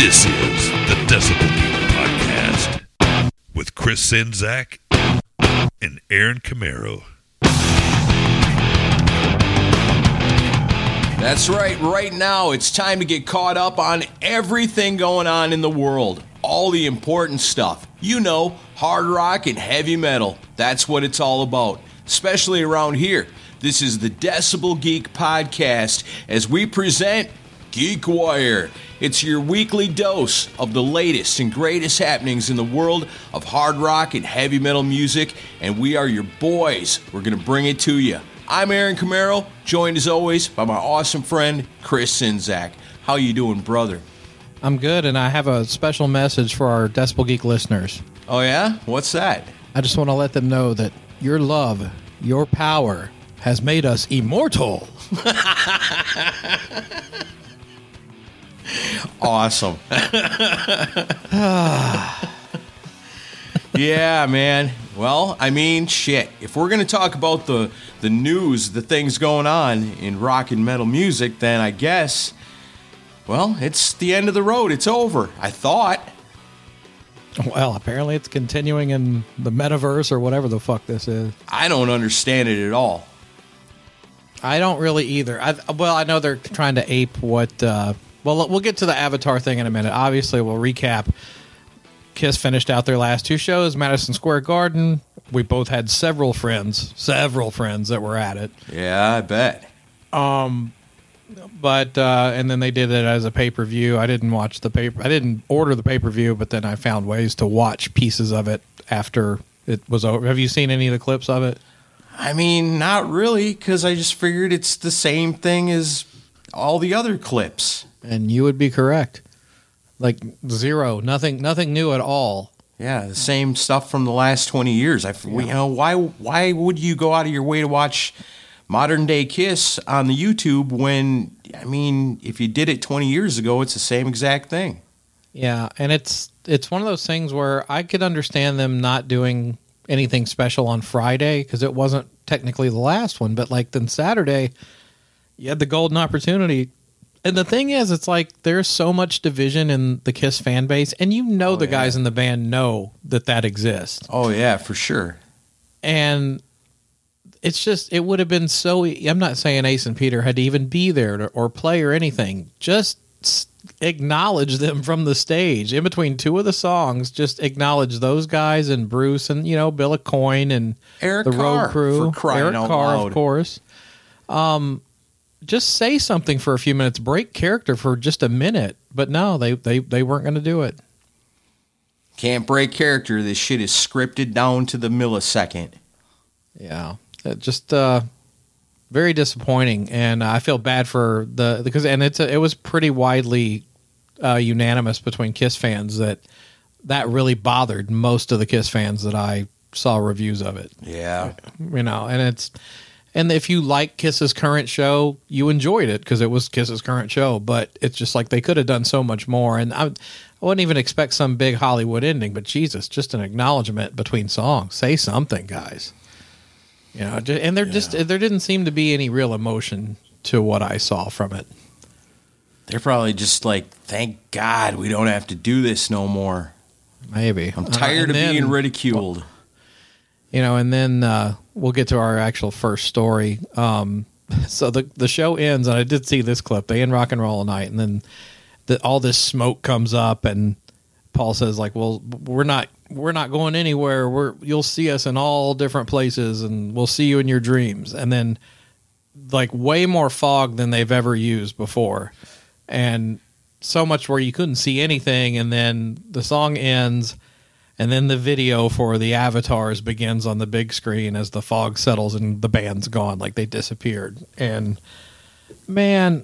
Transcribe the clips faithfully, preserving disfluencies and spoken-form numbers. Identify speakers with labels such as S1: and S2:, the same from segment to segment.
S1: This is the Decibel Geek Podcast with Chris Czynszak and Aaron Camaro.
S2: That's right. Right now, it's time to get caught up on everything going on in the world. All the important stuff. You know, hard rock and heavy metal. That's what it's all about, especially around here. This is the Decibel Geek Podcast as we present Geek Wire. It's your weekly dose of the latest and greatest happenings in the world of hard rock and heavy metal music, and we are your boys. We're going to bring it to you. I'm Aaron Camaro, joined as always by my awesome friend, Chris Czynszak. How you doing, brother?
S3: I'm good, and I have a special message for our Decibel Geek listeners.
S2: Oh, yeah? What's that?
S3: I just want to let them know that your love, your power, has made us immortal.
S2: Awesome. Yeah, man. Well, I mean, shit. If we're going to talk about the, the news, the things going on in rock and metal music, then I guess, well, it's the end of the road. It's over, I thought.
S3: Well, apparently it's continuing in the metaverse or whatever the fuck this is.
S2: I don't understand it at all.
S3: I don't really either. I, well, I know they're trying to ape what... Uh, well, we'll get to the Avatar thing in a minute. Obviously, we'll recap. Kiss finished out their last two shows, Madison Square Garden. We both had several friends, several friends that were at it.
S2: Yeah, I bet.
S3: Um, but uh, and then they did it as a pay-per-view. I didn't watch the paper. I didn't order the pay-per-view, but then I found ways to watch pieces of it after it was over. Have you seen any of the clips of it?
S2: I mean, not really, because I just figured it's the same thing as all the other clips.
S3: And you would be correct. Like zero, nothing, nothing new at all.
S2: Yeah, the same stuff from the last twenty years. I, yeah. You know, why, why would you go out of your way to watch modern day Kiss on the YouTube when, I mean, if you did it twenty years ago, it's the same exact thing.
S3: Yeah, and it's it's one of those things where I could understand them not doing anything special on Friday because it wasn't technically the last one, but like then Saturday, you had the golden opportunity. And the thing is, it's like there's so much division in the Kiss fan base, and you know oh, the yeah. guys in the band know that that exists.
S2: Oh, yeah, for sure.
S3: And it's just, it would have been so, I'm not saying Ace and Peter had to even be there to, or play or anything. Just acknowledge them from the stage. In between two of the songs, just acknowledge those guys and Bruce and, you know, Bill Aucoin and
S2: Eric
S3: the
S2: Carr,
S3: Road Crew.
S2: for crying
S3: Eric
S2: out
S3: Carr,
S2: loud.
S3: of course. Um... Just say something for a few minutes. Break character for just a minute. But no, they, they, they weren't going to do it.
S2: Can't break character. This shit is scripted down to the millisecond.
S3: Yeah. It just uh, very disappointing. And I feel bad for the... because and it's a, it was pretty widely uh, unanimous between Kiss fans that that really bothered most of the Kiss fans that I saw reviews of it.
S2: Yeah.
S3: You know, and it's... And if you like Kiss's current show, you enjoyed it because it was Kiss's current show. But it's just like they could have done so much more. And I, I wouldn't even expect some big Hollywood ending. But Jesus, just an acknowledgement between songs. Say something, guys. You know, and there yeah. just there didn't seem to be any real emotion to what I saw from it.
S2: They're probably just like, thank God we don't have to do this no more.
S3: Maybe.
S2: I'm tired uh, of then, being ridiculed.
S3: Well, you know, and then uh, we'll get to our actual first story. Um, so the the show ends, and I did see this clip. They end Rock and Roll All Night, and then the, all this smoke comes up, and Paul says, "Like, well, we're not we're not going anywhere. We're you'll see us in all different places, and we'll see you in your dreams." And then, like, way more fog than they've ever used before, and so much where you couldn't see anything. And then the song ends. And then the video for the avatars begins on the big screen as the fog settles and the band's gone, like they disappeared. And man,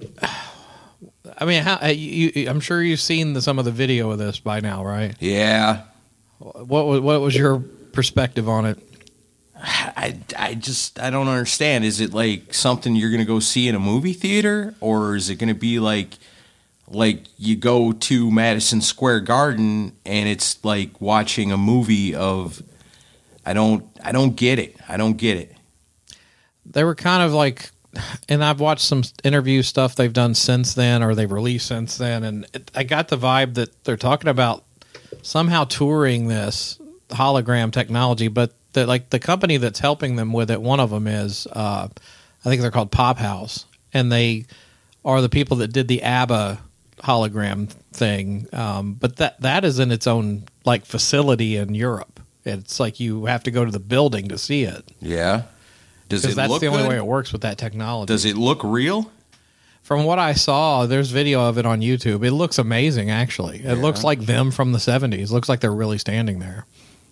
S3: I mean, how, you, I'm sure you've seen the, some of the video of this by now, right?
S2: Yeah.
S3: What was what was your perspective on it?
S2: I, I just I don't understand. Is it like something you're going to go see in a movie theater, or is it going to be like? Like you go to Madison Square Garden and it's like watching a movie of I don't I don't get it. I don't get it.
S3: They were kind of like and I've watched some interview stuff they've done since then, or they've released since then, and it, I got the vibe that they're talking about somehow touring this hologram technology, but that like the company that's helping them with it, one of them is, uh, I think they're called Pop House, and they are the people that did the ABBA hologram thing. Um, but that that is in its own like facility in Europe. It's like you have to go to the building to see it.
S2: Yeah. Does it
S3: that's
S2: look
S3: the only
S2: good?
S3: way it works with that technology.
S2: Does it look real?
S3: From what I saw, there's video of it on YouTube. It looks amazing, actually. It
S2: Yeah.
S3: looks like them from the seventies. Looks like they're really standing there.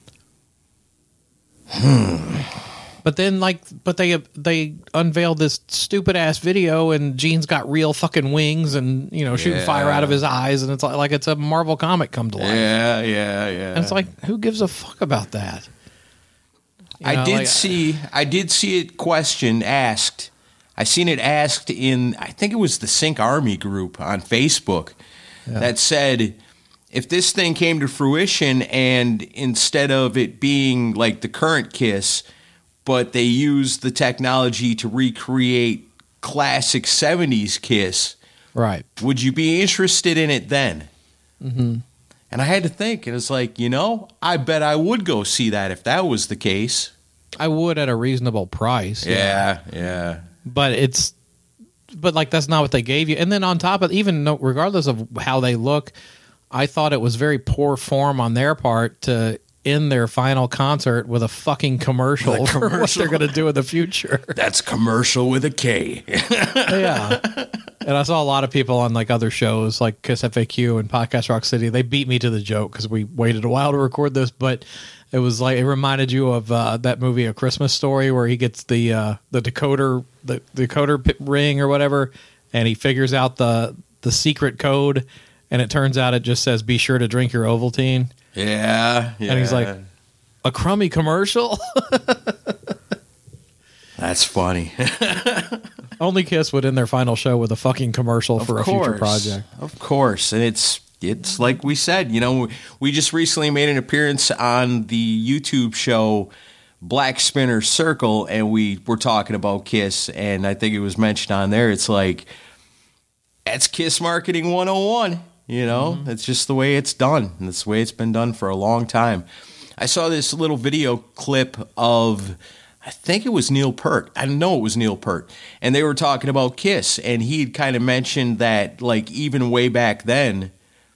S2: Hmm.
S3: But then, like, but they they unveiled this stupid ass video, and Gene's got real fucking wings, and you know, shooting
S2: Yeah.
S3: fire out of his eyes, and it's like like it's a Marvel comic come to life.
S2: Yeah, yeah, yeah.
S3: And it's like, who gives a fuck about that? You
S2: I
S3: know,
S2: did
S3: like-
S2: see I did see it questioned, asked. I seen it asked in I think it was the Sync Army group on Facebook
S3: Yeah.
S2: that said if this thing came to fruition and instead of it being like the current Kiss, but they used the technology to recreate classic seventies Kiss,
S3: right?
S2: would you be interested in it then?
S3: Mm-hmm.
S2: And I had to think, and it's like, you know, I bet I would go see that if that was the case.
S3: I would at a reasonable price.
S2: Yeah, yeah.
S3: But it's, but like that's not what they gave you. And then on top of even no- regardless of how they look, I thought it was very poor form on their part to end their final concert with a fucking commercial,
S2: With a
S3: for what
S2: commercial.
S3: they're going to do in the future.
S2: That's commercial with a K.
S3: Yeah. And I saw a lot of people on like other shows like Kiss F A Q and Podcast Rock City. They beat me to the joke because we waited a while to record this, but it was like it reminded you of uh, that movie A Christmas Story where he gets the uh, the decoder the, the decoder p- ring or whatever, and he figures out the the secret code, and it turns out it just says be sure to drink your Ovaltine.
S2: Yeah, yeah.
S3: And he's like, a crummy commercial.
S2: that's funny.
S3: Only Kiss would end their final show with a fucking commercial for a future project.
S2: Of course. And it's it's like we said, you know, we just recently made an appearance on the YouTube show Black Spinner Circle, and we were talking about Kiss, and I think it was mentioned on there. It's like, that's Kiss Marketing one oh one, you know? Mm-hmm. It's just the way it's done, and it's the way it's been done for a long time. I saw this little video clip of, I think it was Neil Peart. I know it was Neil Peart. And they were talking about Kiss, and he'd kind of mentioned that, like, even way back then,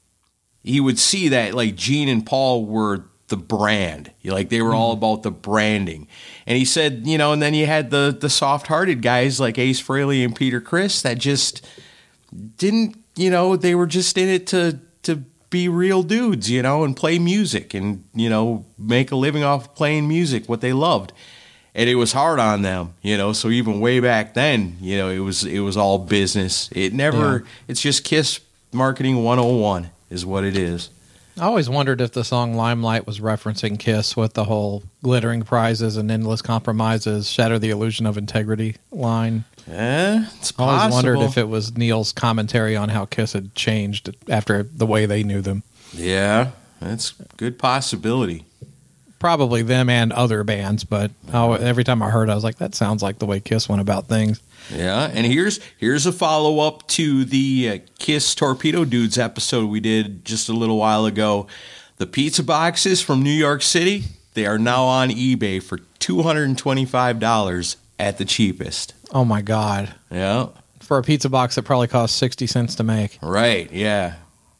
S2: he would see that, like, Gene and Paul were the brand. Like, they were all about the branding. And he said, you know, and then you had the, the soft-hearted guys like Ace Frehley and Peter Criss that just didn't, you know, they were just in it to to be real dudes, you know, and play music and, you know, make a living off playing music, what they loved. And it was hard on them, you know, so even way back then, you know, it was it was all business. It never,
S3: Yeah.
S2: it's just Kiss Marketing one oh one is what it is.
S3: I always wondered if the song Limelight was referencing Kiss with the whole glittering prizes and endless compromises, shatter the illusion of integrity line.
S2: Yeah, it's
S3: I
S2: possible.
S3: always wondered if it was Neil's commentary on how Kiss had changed after the way they knew them.
S2: Yeah, that's a good possibility.
S3: Probably them and other bands, but oh, every time I heard it, I was like, that sounds like the way Kiss went about things.
S2: Yeah, and here's here's a follow-up to the uh, Kiss Torpedo Dudes episode we did just a little while ago. The pizza boxes from New York City, they are now on eBay for two hundred twenty-five dollars at the cheapest.
S3: Oh, my God.
S2: Yeah,
S3: For a pizza box that probably cost sixty cents to make.
S2: right, yeah.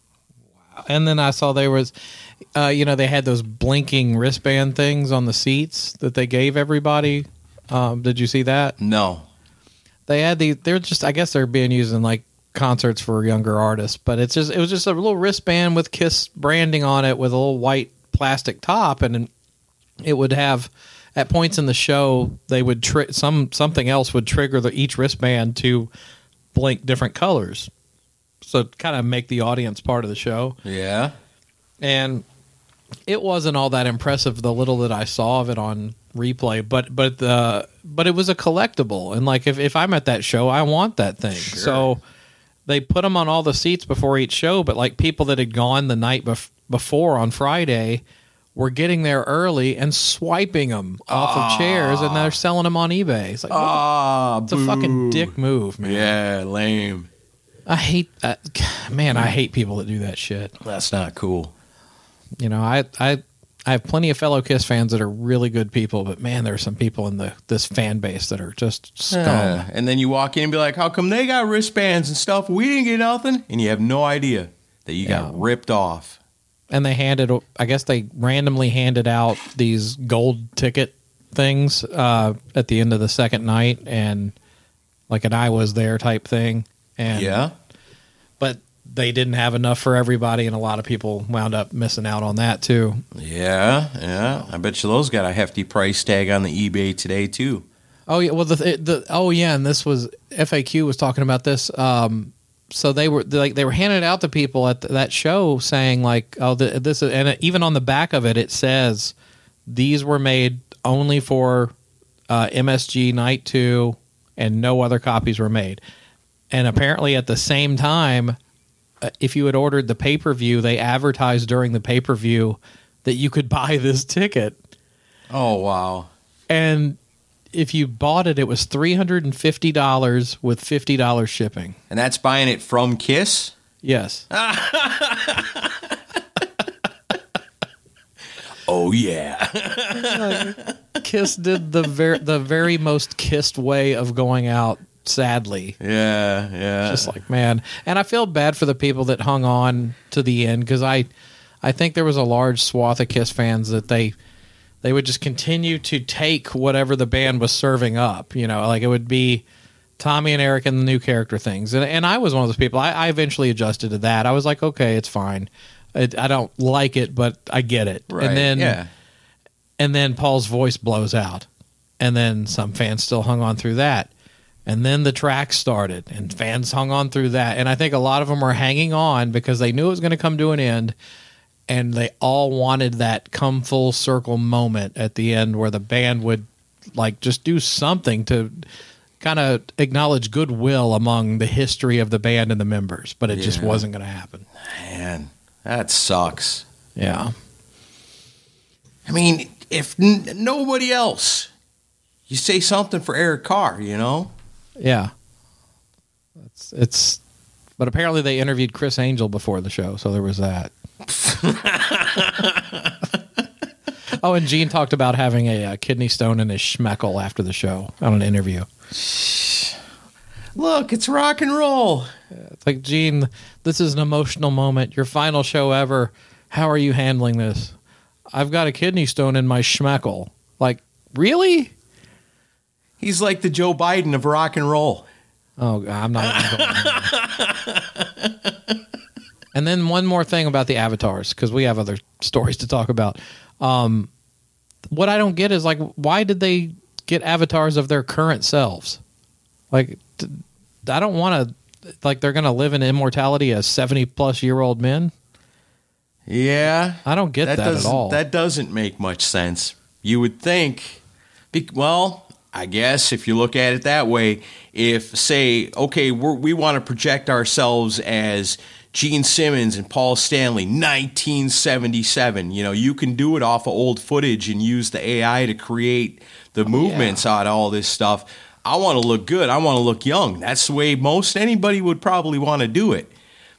S3: And then I saw there was, uh, you know, they had those blinking wristband things on the seats that they gave everybody. Um, did you see that?
S2: No.
S3: They had the, they're just, I guess they're being used in like concerts for younger artists, but it's just, it was just a little wristband with Kiss branding on it with a little white plastic top. And it would have, at points in the show, they would, tri- some, something else would trigger the, each wristband to blink different colors. So kind of make the audience part of the show.
S2: Yeah.
S3: And it wasn't all that impressive, the little that I saw of it on replay, but but the but it was a collectible, and like if, if I'm at that show, I want that thing.
S2: Sure.
S3: So they put them on all the seats before each show, but like people that had gone the night bef- before on Friday were getting there early and swiping them off of chairs, and they're selling them on eBay. It's like,
S2: Ah,
S3: it's a fucking dick move, man.
S2: Yeah, lame.
S3: I hate that. Man, I hate people that do that shit.
S2: That's not cool.
S3: You know, I, I, I have plenty of fellow Kiss fans that are really good people, but man, there are some people in the this fan base that are just scum.
S2: Yeah. And then you walk in and be like, how come they got wristbands and stuff? We didn't get nothing. And you have no idea that you got
S3: Yeah.
S2: ripped off.
S3: And they handed, I guess they randomly handed out these gold ticket things uh, at the end of the second night, and like an I was there type thing. And
S2: Yeah.
S3: But they didn't have enough for everybody, and a lot of people wound up missing out on that too.
S2: Yeah, yeah. I bet you those got a hefty price tag on the eBay today too.
S3: Oh yeah, well the the oh yeah, and this was F A Q was talking about this. Um, so they were like they were handing it out to people at th- that show, saying like, oh, the, this is, and it, even on the back of it, it says these were made only for uh, M S G Night Two, and no other copies were made. And apparently, at the same time, uh, if you had ordered the pay per view, they advertised during the pay per view that you could buy this ticket.
S2: Oh, wow.
S3: And if you bought it, it was three hundred fifty dollars with fifty dollars shipping.
S2: And that's buying it from Kiss?
S3: Yes.
S2: Oh, yeah.
S3: Kiss did the ver- the very most kissed way of going out, sadly.
S2: Yeah, yeah.
S3: Just like, man. And I feel bad for the people that hung on to the end, because I, I think there was a large swath of Kiss fans that they they would just continue to take whatever the band was serving up. You know, like it would be Tommy and Eric and the new character things. And, and I was one of those people. I, I eventually adjusted to that. I was like, okay, it's fine. It, I don't like it, but I get it.
S2: Right,
S3: and then,
S2: yeah.
S3: and then Paul's voice blows out, and then some fans still hung on through that, and then the track started, and fans hung on through that. And I think a lot of them were hanging on because they knew it was going to come to an end, and they all wanted that come full circle moment at the end where the band would like just do something to kind of acknowledge goodwill among the history of the band and the members, but it
S2: Yeah.
S3: just wasn't going to happen.
S2: Man, that sucks.
S3: Yeah.
S2: I mean, if n- nobody else, you say something for Eric Carr, you know?
S3: Yeah. It's, it's, but apparently they interviewed Chris Angel before the show, so there was that. Oh, and Gene talked about having a, a kidney stone in his schmeckle after the show on an interview.
S2: Look, it's rock and roll.
S3: It's like, Gene, this is an emotional moment. Your final show ever. How are you handling this? I've got a kidney stone in my schmeckle. Like, really?
S2: He's like the Joe Biden of rock and roll.
S3: Oh, I'm not even going there. And then one more thing about the avatars, because we have other stories to talk about. Um, what I don't get is, like, why did they get avatars of their current selves? Like, d- I don't want to, like, they're going to live in immortality as seventy-plus-year-old men?
S2: Yeah.
S3: I don't get that, at
S2: doesn't-
S3: all.
S2: That doesn't make much sense. You would think, be- well, I guess if you look at it that way, if, say, okay, we're, we want to project ourselves as Gene Simmons and Paul Stanley, nineteen seventy-seven. You know, you can do it off of old footage and use the A I to create the movements out of all this stuff. I want to look good. I want to look young. That's the way most anybody would probably want to do it.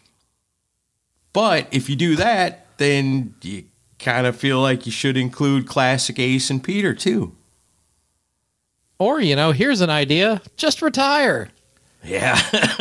S2: But if you do that, then you kind of feel like you should include classic Ace and Peter, too.
S3: Or, you know, here's an idea. Just retire.
S2: Yeah.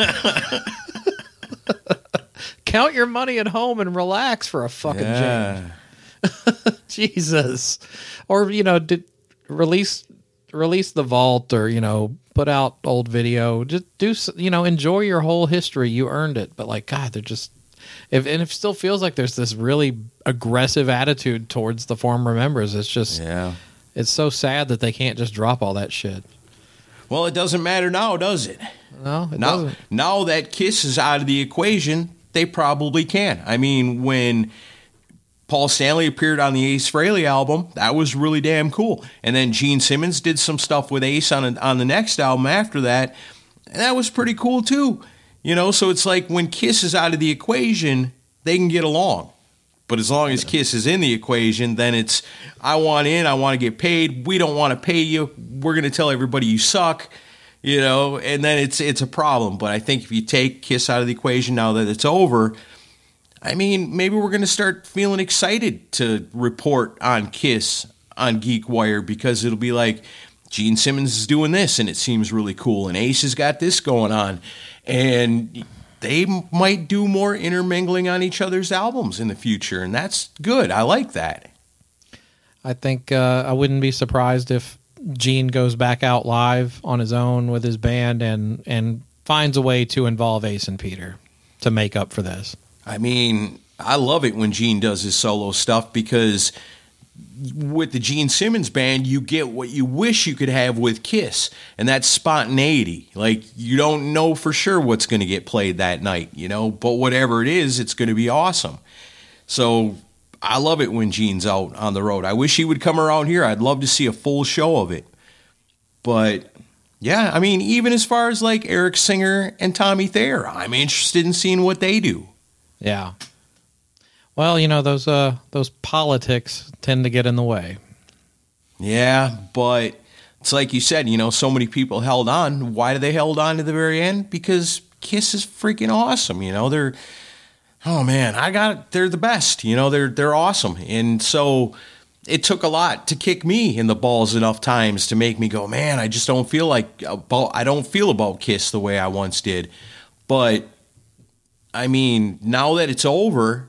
S3: Count your money at home and relax for a fucking
S2: yeah.
S3: change. Jesus. Or, you know, did, release release the vault, or, you know, put out old video. Just do, s- you know, enjoy your whole history. You earned it. But, like, God, they're just, if and it still feels like there's this really aggressive attitude towards the former members. It's just,
S2: Yeah.
S3: it's so sad that they can't just drop all that shit.
S2: Well, it doesn't matter now, does it?
S3: No, it
S2: Now,
S3: doesn't.
S2: now that Kiss is out of the equation, they probably can. I mean, when Paul Stanley appeared on the Ace Frehley album, that was really damn cool. And then Gene Simmons did some stuff with Ace on on the next album after that, and that was pretty cool too. You know, so it's like when Kiss is out of the equation, they can get along. But as long as Kiss is in the equation, then it's, I want in, I want to get paid. We don't want to pay you. We're going to tell everybody you suck, you know, and then it's it's a problem. But I think if you take Kiss out of the equation now that it's over, I mean, maybe we're going to start feeling excited to report on Kiss on GeekWire, because it'll be like, Gene Simmons is doing this, and it seems really cool, and Ace has got this going on, and they might do more intermingling on each other's albums in the future, and that's good. I like that.
S3: I think uh, I wouldn't be surprised if Gene goes back out live on his own with his band and, and finds a way to involve Ace and Peter to make up for this.
S2: I mean, I love it when Gene does his solo stuff, because with the Gene Simmons band, you get what you wish you could have with Kiss, and that's spontaneity. Like, you don't know for sure what's going to get played that night, you know, but whatever it is, it's going to be awesome. So I love it when Gene's out on the road. I wish he would come around here. I'd love to see a full show of it. But yeah, I mean, even as far as like Eric Singer and Tommy Thayer, I'm interested in seeing what they do.
S3: Yeah. Well, you know, those uh, those politics tend to get in the way.
S2: Yeah, but it's like you said, you know, so many people held on. Why did they held on to the very end? Because Kiss is freaking awesome. You know, they're, oh man, I got it. They're the best. You know, they're they're awesome. And so it took a lot to kick me in the balls enough times to make me go, man, I just don't feel like about, I don't feel about Kiss the way I once did. But I mean, now that it's over,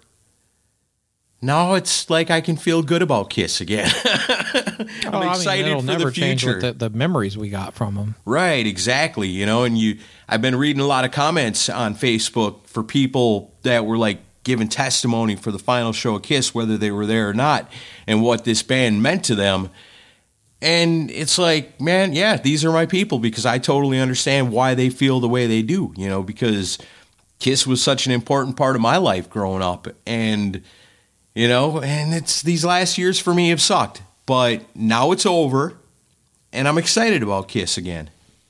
S2: now it's like I can feel good about Kiss again. I'm
S3: oh,
S2: excited
S3: I mean,
S2: for
S3: never
S2: the future.
S3: The, the memories we got from them.
S2: Right, exactly. You know, and you, I've been reading a lot of comments on Facebook for people that were like giving testimony for the final show of Kiss, whether they were there or not, and what this band meant to them. And it's like, man, yeah, these are my people, because I totally understand why they feel the way they do. You know, because Kiss was such an important part of my life growing up, and you know, and it's these last years for me have sucked, but now it's over, and I'm excited about Kiss again.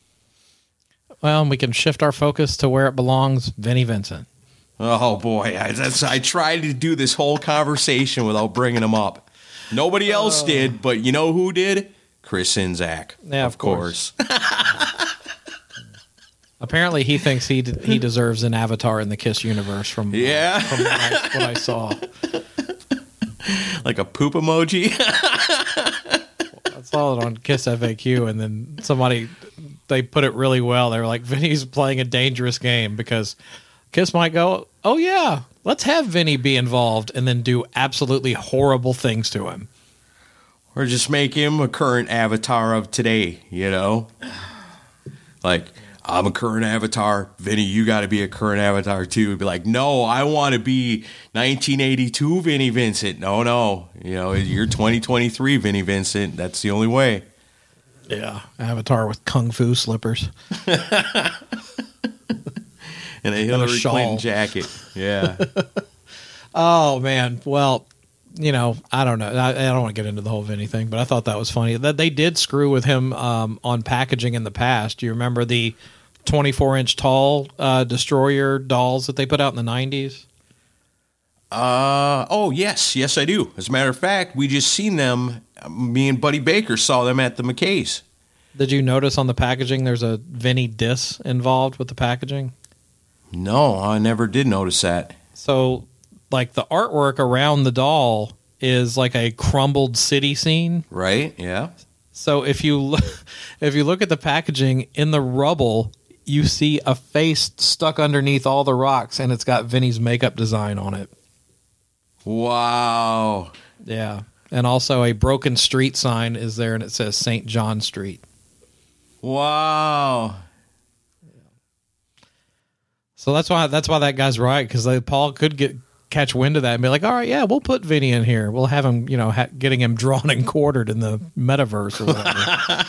S3: Well, and we can shift our focus to where it belongs, Vinnie Vincent.
S2: Oh boy, I, that's, I tried to do this whole conversation without bringing him up. Nobody else uh, did, but you know who did? Chris Czynszak,
S3: yeah,
S2: of, of course.
S3: course. Apparently, he thinks he d- he deserves an avatar in the Kiss universe from
S2: yeah.
S3: uh, from what I, what I saw.
S2: Like a poop emoji.
S3: I saw it on Kiss F A Q, and then somebody, they put it really well. They were like, Vinny's playing a dangerous game, because Kiss might go, oh yeah, let's have Vinny be involved, and then do absolutely horrible things to him.
S2: Or just make him a current avatar of today, you know? Like, I'm a current avatar. Vinny, you got to be a current avatar too. It'd be like, no, I want to be nineteen eighty-two Vinnie Vincent. No, no. You know, you're twenty twenty-three Vinnie Vincent. That's the only way.
S3: Yeah. Avatar with kung fu slippers.
S2: And a Hillary Clinton jacket. Yeah.
S3: Oh, man. Well, you know, I don't know. I, I don't want to get into the whole Vinny thing, but I thought that was funny. That they did screw with him um, on packaging in the past. Do you remember the twenty-four inch tall uh, Destroyer dolls that they put out in the nineties?
S2: Uh, oh, yes. Yes, I do. As a matter of fact, we just seen them. Me and Buddy Baker saw them at the McKay's.
S3: Did you notice on the packaging there's a Vinny Diss involved with the packaging?
S2: No, I never did notice that.
S3: So, like, the artwork around the doll is like a crumbled city scene.
S2: Right, yeah.
S3: So if you look, if you look at the packaging, in the rubble, you see a face stuck underneath all the rocks, and it's got Vinny's makeup design on it.
S2: Wow.
S3: Yeah. And also a broken street sign is there, and it says Saint John Street.
S2: Wow.
S3: So that's why that's why that guy's right, because Paul could get catch wind of that and be like, all right, yeah, we'll put Vinny in here. We'll have him, you know, ha- getting him drawn and quartered in the metaverse or whatever.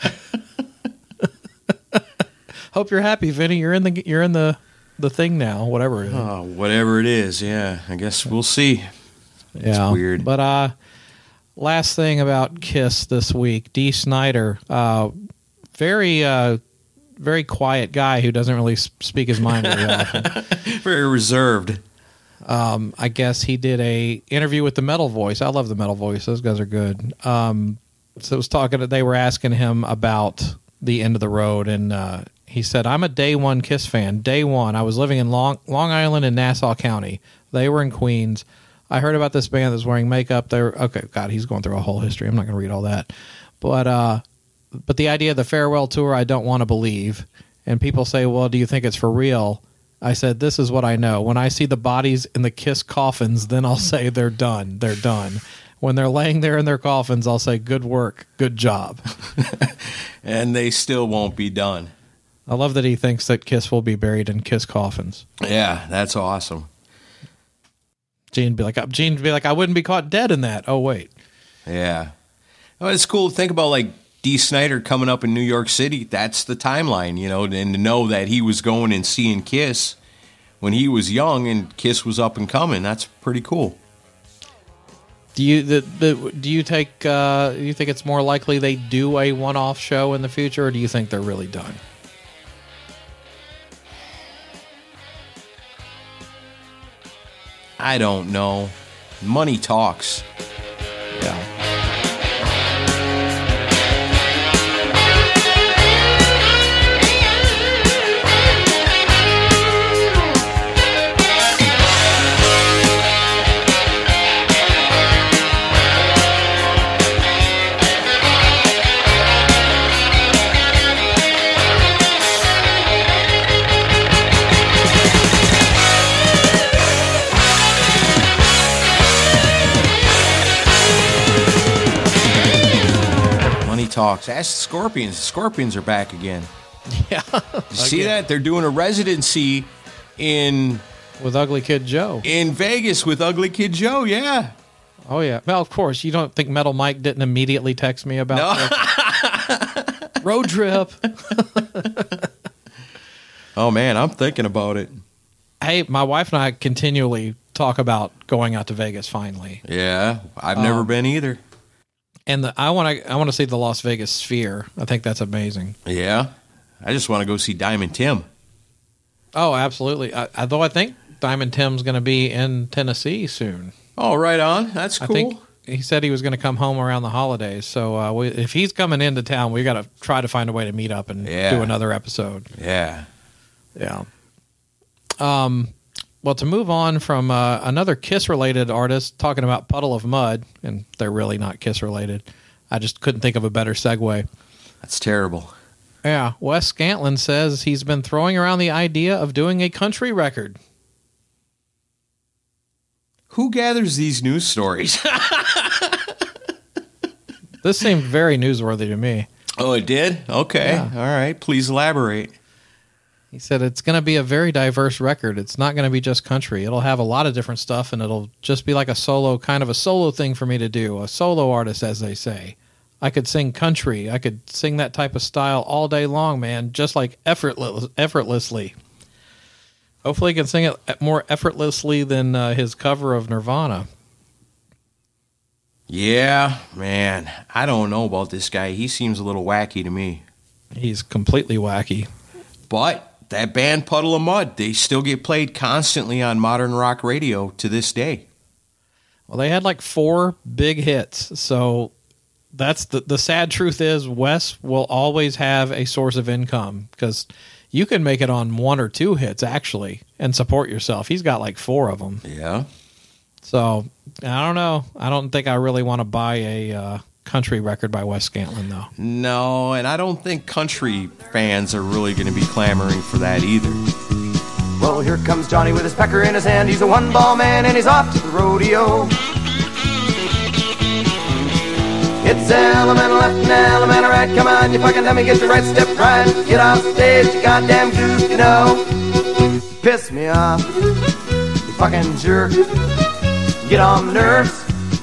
S3: Hope you're happy, Vinny. You're in the you're in the the thing now, whatever it is.
S2: Oh, whatever it is, yeah. I guess we'll see.
S3: Yeah,
S2: it's weird.
S3: But uh, last thing about Kiss this week, Dee Snider, uh, very uh, very quiet guy who doesn't really speak his mind very often.
S2: Very reserved.
S3: Um, I guess he did a interview with the Metal Voice. I love the Metal Voice. Those guys are good. Um, so it was talking. They were asking him about the End of the Road, and uh, he said, "I'm a day one Kiss fan. Day one. I was living in Long Long Island in Nassau County. They were in Queens. I heard about this band that's wearing makeup. They're okay. God, he's going through a whole history. I'm not going to read all that, but uh, but the idea of the farewell tour, I don't want to believe. And people say, well, do you think it's for real? I said, this is what I know. When I see the bodies in the Kiss coffins, then I'll say they're done. They're done. When they're laying there in their coffins, I'll say, good work, good job."
S2: And they still won't be done.
S3: I love that he thinks that Kiss will be buried in Kiss coffins.
S2: Yeah, that's awesome.
S3: Gene be like, Gene be like, I wouldn't be caught dead in that. Oh, wait.
S2: Yeah. Well, it's cool to think about, like, Dee Snider coming up in New York City. That's the timeline, you know, and to know that he was going and seeing Kiss when he was young and Kiss was up and coming. That's pretty cool.
S3: Do you the, the do you take uh, you think it's more likely they do a one-off show in the future, or do you think they're really done?
S2: I don't know. Money talks.
S3: Yeah.
S2: Talks. Ask the Scorpions. The Scorpions are back again.
S3: Yeah.
S2: You see that? They're doing a residency in
S3: with Ugly Kid Joe
S2: in Vegas with Ugly Kid Joe. Yeah.
S3: Oh yeah. Well, of course. You don't think Metal Mike didn't immediately text me about
S2: no.
S3: that? Road trip.
S2: Oh man, I'm thinking about it.
S3: Hey, my wife and I continually talk about going out to Vegas. Finally.
S2: Yeah, I've never um, been either.
S3: And the, I want to I want to see the Las Vegas Sphere. I think that's amazing.
S2: Yeah. I just want to go see Diamond Tim.
S3: Oh, absolutely. I, although I think Diamond Tim's going to be in Tennessee soon.
S2: Oh, right on. That's cool.
S3: I think he said he was going to come home around the holidays. So uh, we, if he's coming into town, we got to try to find a way to meet up and
S2: yeah.
S3: do another episode.
S2: Yeah.
S3: Yeah. Um. Well, to move on from uh, another Kiss-related artist talking about Puddle of Mudd, and they're really not Kiss-related. I just couldn't think of a better segue.
S2: That's terrible.
S3: Yeah, Wes Scantlin says he's been throwing around the idea of doing a country record.
S2: Who gathers these news stories?
S3: This seemed very newsworthy to me.
S2: Oh, it did? Okay. Yeah. All right. Please elaborate.
S3: He said it's going to be a very diverse record. It's not going to be just country. It'll have a lot of different stuff, and it'll just be like a solo, kind of a solo thing for me to do, a solo artist, as they say. I could sing country. I could sing that type of style all day long, man, just like effortless, effortlessly. Hopefully he can sing it more effortlessly than uh, his cover of Nirvana.
S2: Yeah, man. I don't know about this guy. He seems a little wacky to me.
S3: He's completely wacky.
S2: But that band Puddle of Mudd, they still get played constantly on modern rock radio to this day.
S3: Well, they had like four big hits. So that's the, the sad truth is Wes will always have a source of income because you can make it on one or two hits, actually, and support yourself. He's got like four of them.
S2: Yeah.
S3: So I don't know. I don't think I really want to buy a uh, country record by Wes Scantlin, though.
S2: No, and I don't think country fans are really going to be clamoring for that either.
S4: Well, here comes Johnny with his pecker in his hand. He's a one-ball man and he's off to the rodeo. It's elemental left and elemental right. Come on, you fucking dummy, get your right step right. Get off stage, you goddamn goof, you know. Piss me off, you fucking jerk. Get on the nerves.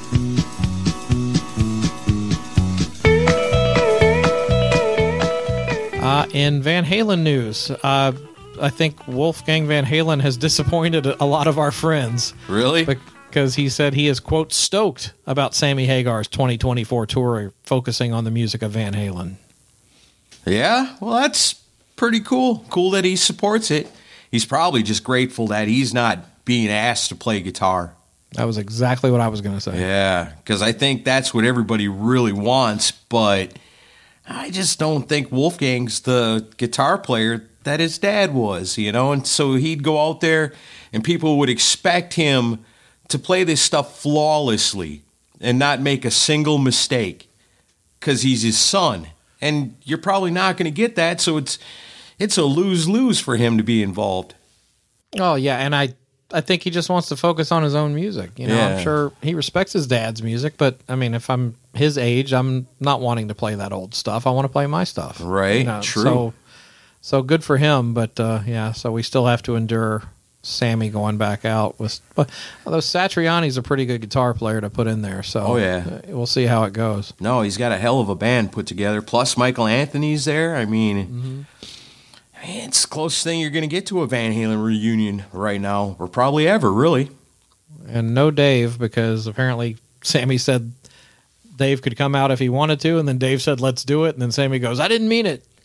S3: Uh, in Van Halen news, uh, I think Wolfgang Van Halen has disappointed a lot of our friends.
S2: Really?
S3: Because he said he is, quote, stoked about Sammy Hagar's twenty twenty-four tour focusing on the music of Van Halen.
S2: Yeah? Well, that's pretty cool. Cool that he supports it. he's probably just grateful that he's not being asked to play guitar.
S3: That was exactly what I was going to say.
S2: Yeah, because I think that's what everybody really wants, but I just don't think Wolfgang's the guitar player that his dad was, you know? And so he'd go out there and people would expect him to play this stuff flawlessly and not make a single mistake because he's his son. And you're probably not going to get that, so it's it's a lose-lose for him to be involved.
S3: Oh, yeah, and I, I think he just wants to focus on his own music. You know,
S2: Yeah.
S3: I'm sure he respects his dad's music, but, I mean, if I'm his age, I'm not wanting to play that old stuff. I want to play my stuff.
S2: Right,
S3: You know,
S2: true.
S3: So, so good for him, but, uh, yeah, so we still have to endure Sammy going back out with. But although Satriani's a pretty good guitar player to put in there, so
S2: Oh, yeah.
S3: uh, we'll see how it goes.
S2: No, he's got a hell of a band put together. Plus, Michael Anthony's there. I mean,
S3: Mm-hmm.
S2: I mean, it's the closest thing you're going to get to a Van Halen reunion right now, or probably ever, really.
S3: And no Dave, because apparently Sammy said Dave could come out if he wanted to, and then Dave said, let's do it, and then Sammy goes, I didn't mean it.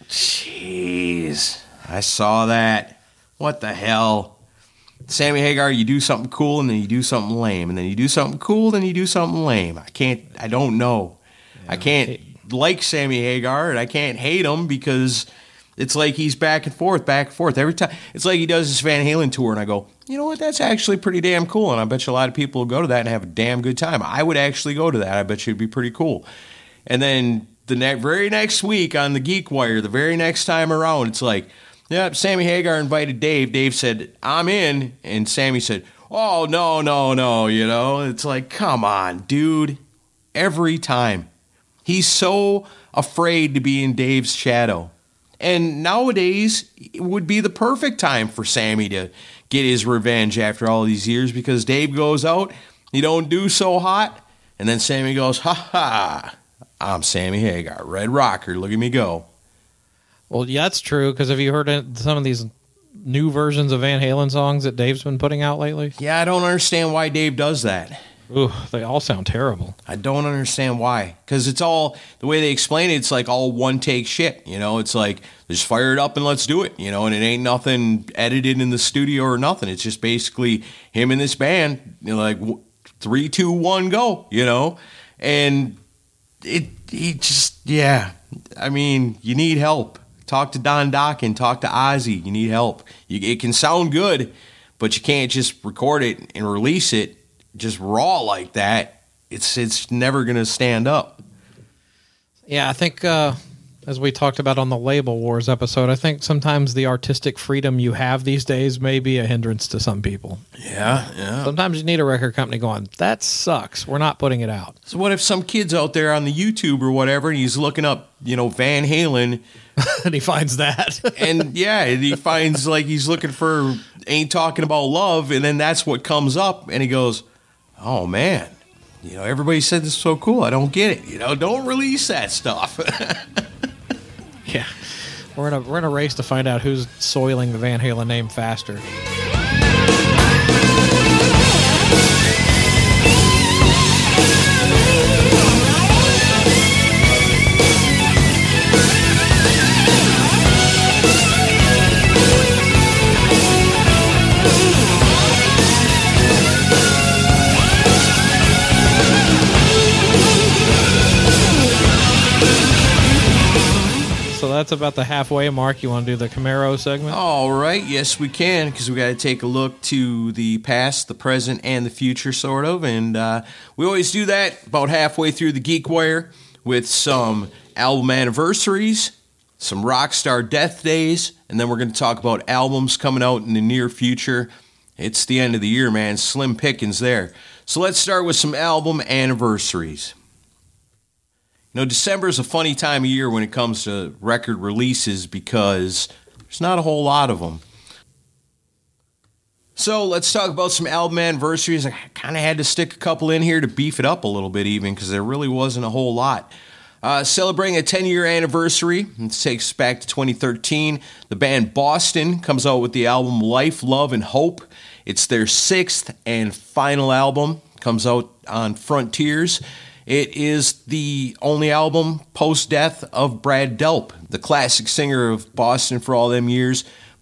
S2: Jeez, I saw that. What the hell? Sammy Hagar, you do something cool, and then you do something lame, and then you do something cool, then you do something lame. I can't, I don't know. I can't like Sammy Hagar, and I can't hate him because it's like he's back and forth, back and forth. Every time, it's like he does this Van Halen tour, and I go, you know what, that's actually pretty damn cool, and I bet you a lot of people will go to that and have a damn good time. I would actually go to that. I bet you it'd be pretty cool. And then the ne- very next week on the Geek Wire, the very next time around, it's like, yeah, Sammy Hagar invited Dave. Dave said, I'm in. And Sammy said, oh, no, no, no, you know. It's like, come on, dude. Every time. He's so afraid to be in Dave's shadow. And nowadays, it would be the perfect time for Sammy to get his revenge after all these years because Dave goes out, he don't do so hot, and then Sammy goes, ha ha, I'm Sammy Hagar, Red Rocker, look at me go.
S3: Well, yeah, that's true, because have you heard it- some of these new versions of Van Halen songs that Dave's been putting out lately?
S2: Yeah, I don't understand why Dave does that.
S3: Ooh, they all sound terrible.
S2: I don't understand why. Because it's all, the way they explain it, it's like all one take shit. You know, it's like, just fire it up and let's do it. You know, and it ain't nothing edited in the studio or nothing. It's just basically him and this band, you know, like w- three, two, one, go, you know? And it, he just, yeah. I mean, you need help. Talk to Don Dokken, talk to Ozzy. You need help. You, it can sound good, but you can't just record it and release it just raw like that. It's it's never going to stand up.
S3: Yeah, I think, uh, as we talked about on the Label Wars episode, I think sometimes the artistic freedom you have these days may be a hindrance to some people.
S2: Yeah, yeah.
S3: Sometimes you need a record company going, that sucks. We're not putting it out.
S2: So what if some kid's out there on the YouTube or whatever, and he's looking up, you know, Van Halen,
S3: And he finds that.
S2: and yeah, and he finds like he's looking for Ain't Talking About Love, and then that's what comes up, and he goes, oh man, you know, everybody said this is so cool. I don't get it. You know, don't release that stuff.
S3: Yeah. We're in a we're in a race to find out who's soiling the Van Halen name faster. So that's about the halfway mark. You want to do the Camaro segment?
S2: All right, yes, we can, because we got to take a look to the past, the present, and the future, sort of. And uh, we always do that about halfway through the Geek Wire with some album anniversaries, some Rockstar Death Days, and then we're going to talk about albums coming out in the near future. It's the end of the year, man. Slim pickings there. So let's start with some album anniversaries. You know, December is a funny time of year when it comes to record releases because there's not a whole lot of them. So let's talk about some album anniversaries. I kind of had to stick a couple in here to beef it up a little bit even because there really wasn't a whole lot. Uh, celebrating a ten-year anniversary, it takes us back to twenty thirteen. The band Boston comes out with the album Life, Love, and Hope. It's their sixth and final album. Comes out on Frontiers. It is the only album post-death of Brad Delp, the classic singer of Boston for all them years.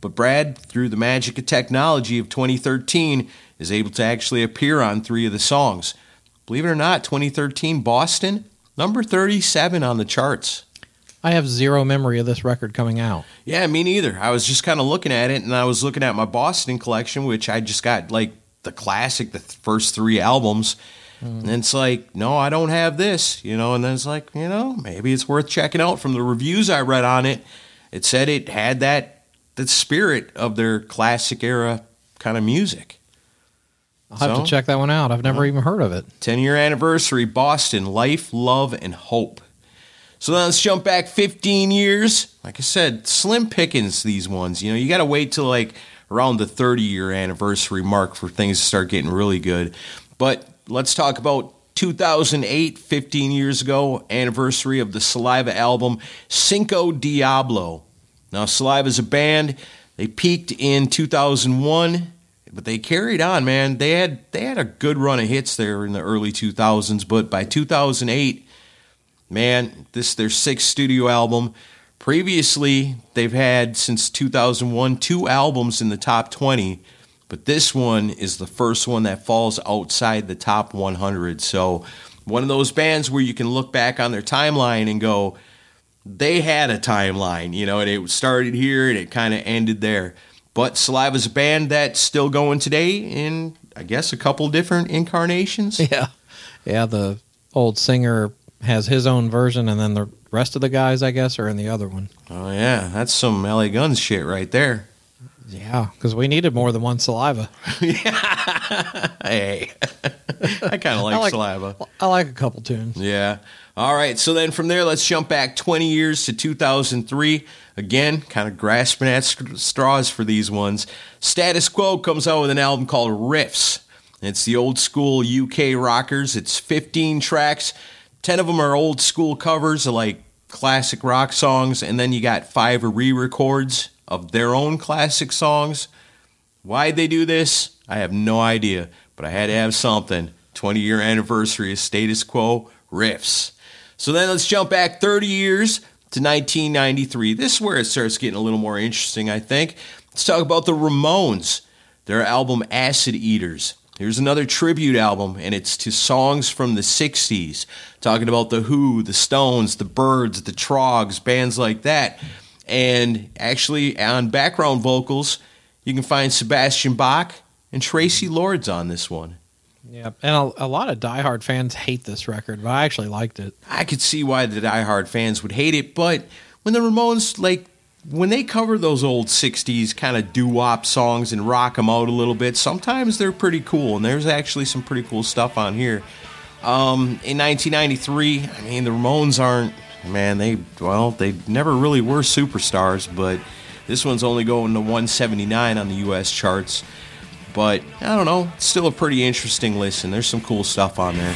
S2: But Brad, through the magic of technology of twenty thirteen, is able to actually appear on three of the songs. Believe it or not, twenty thirteen Boston, number thirty-seven on the charts.
S3: I have zero memory of this record coming out.
S2: Yeah, me neither. I was just kind of looking at it, and I was looking at my Boston collection, which I just got, like, the classic, the th- first three albums. Mm. And it's like, no, I don't have this, you know. And then it's like, you know, maybe it's worth checking out. From the reviews I read on it, it said it had that, that spirit of their classic era kind of music.
S3: I'll have
S2: so,
S3: to check that one out. I've never uh, even heard of it.
S2: ten-year anniversary, Boston, Life, Love, and Hope. So then let's jump back fifteen years. Like I said, slim pickings, these ones. You know, you got to wait till like around the thirty-year anniversary mark for things to start getting really good. But let's talk about two thousand eight, fifteen years ago, anniversary of the Saliva album, Cinco Diablo. Now, Saliva is a band. They peaked in two thousand one. But they carried on, man. They had they had a good run of hits there in the early two thousands. But by two thousand eight, man, this is their sixth studio album. Previously, they've had, since two thousand one, two albums in the top twenty. But this one is the first one that falls outside the top one hundred. So one of those bands where you can look back on their timeline and go, they had a timeline, you know, and it started here and it kind of ended there. But Saliva's a band that's still going today in, I guess, a couple different incarnations.
S3: Yeah. Yeah, the old singer has his own version, and then the rest of the guys, I guess, are in the other one.
S2: Oh, yeah. That's some L A Guns shit right there.
S3: Yeah, because we needed more than one Saliva.
S2: Hey. I kind of like, like Saliva.
S3: I like a couple tunes.
S2: Yeah. All right, so then from there, let's jump back twenty years to two thousand three. Again, kind of grasping at straws for these ones. Status Quo comes out with an album called Riffs. It's the old school U K rockers. It's fifteen tracks. ten of them are old school covers of like classic rock songs, and then you got five re-records of their own classic songs. Why'd they do this? I have no idea, but I had to have something. twenty-year anniversary of Status Quo, Riffs. So then let's jump back thirty years to nineteen ninety-three. This is where it starts getting a little more interesting, I think. Let's talk about the Ramones, their album Acid Eaters. Here's another tribute album, and it's to songs from the sixties, talking about The Who, the Stones, the Byrds, the Troggs, bands like that. And actually, on background vocals, you can find Sebastian Bach and Tracy Lords on this one.
S3: Yeah, and a, a lot of diehard fans hate this record, but I actually liked it.
S2: I could see why the diehard fans would hate it, but when the Ramones, like, when they cover those old sixties kind of doo-wop songs and rock them out a little bit, sometimes they're pretty cool, and there's actually some pretty cool stuff on here. Um, in nineteen ninety-three, I mean, the Ramones aren't, man, they, well, they never really were superstars, but this one's only going to one seventy-nine on the U S charts. But, I don't know, it's still a pretty interesting listen. There's some cool stuff on there.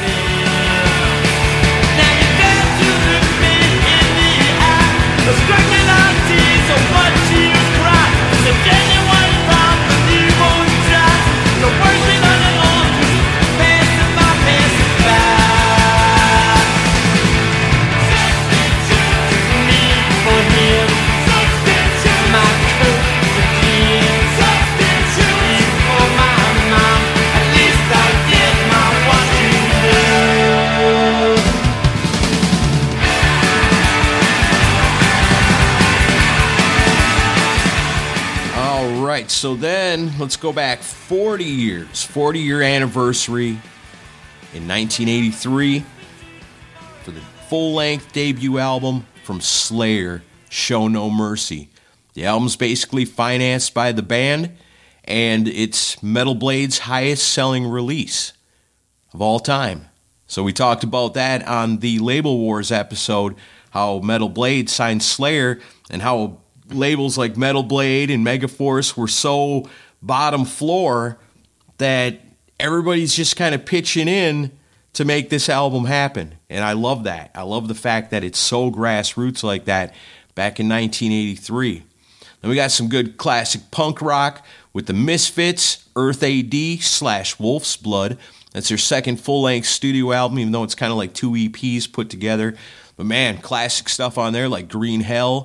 S2: So then, let's go back forty years, forty-year anniversary in nineteen eighty-three for the full-length debut album from Slayer, Show No Mercy. The album's basically financed by the band, and it's Metal Blade's highest-selling release of all time. So we talked about that on the Label Wars episode, how Metal Blade signed Slayer, and how labels like Metal Blade and Megaforce were so bottom floor that everybody's just kind of pitching in to make this album happen. And I love that. I love the fact that it's so grassroots like that back in nineteen eighty-three. Then we got some good classic punk rock with the Misfits, Earth A D slash Wolf's Blood. That's their second full-length studio album, even though it's kind of like two E Ps put together. But man, classic stuff on there like Green Hell,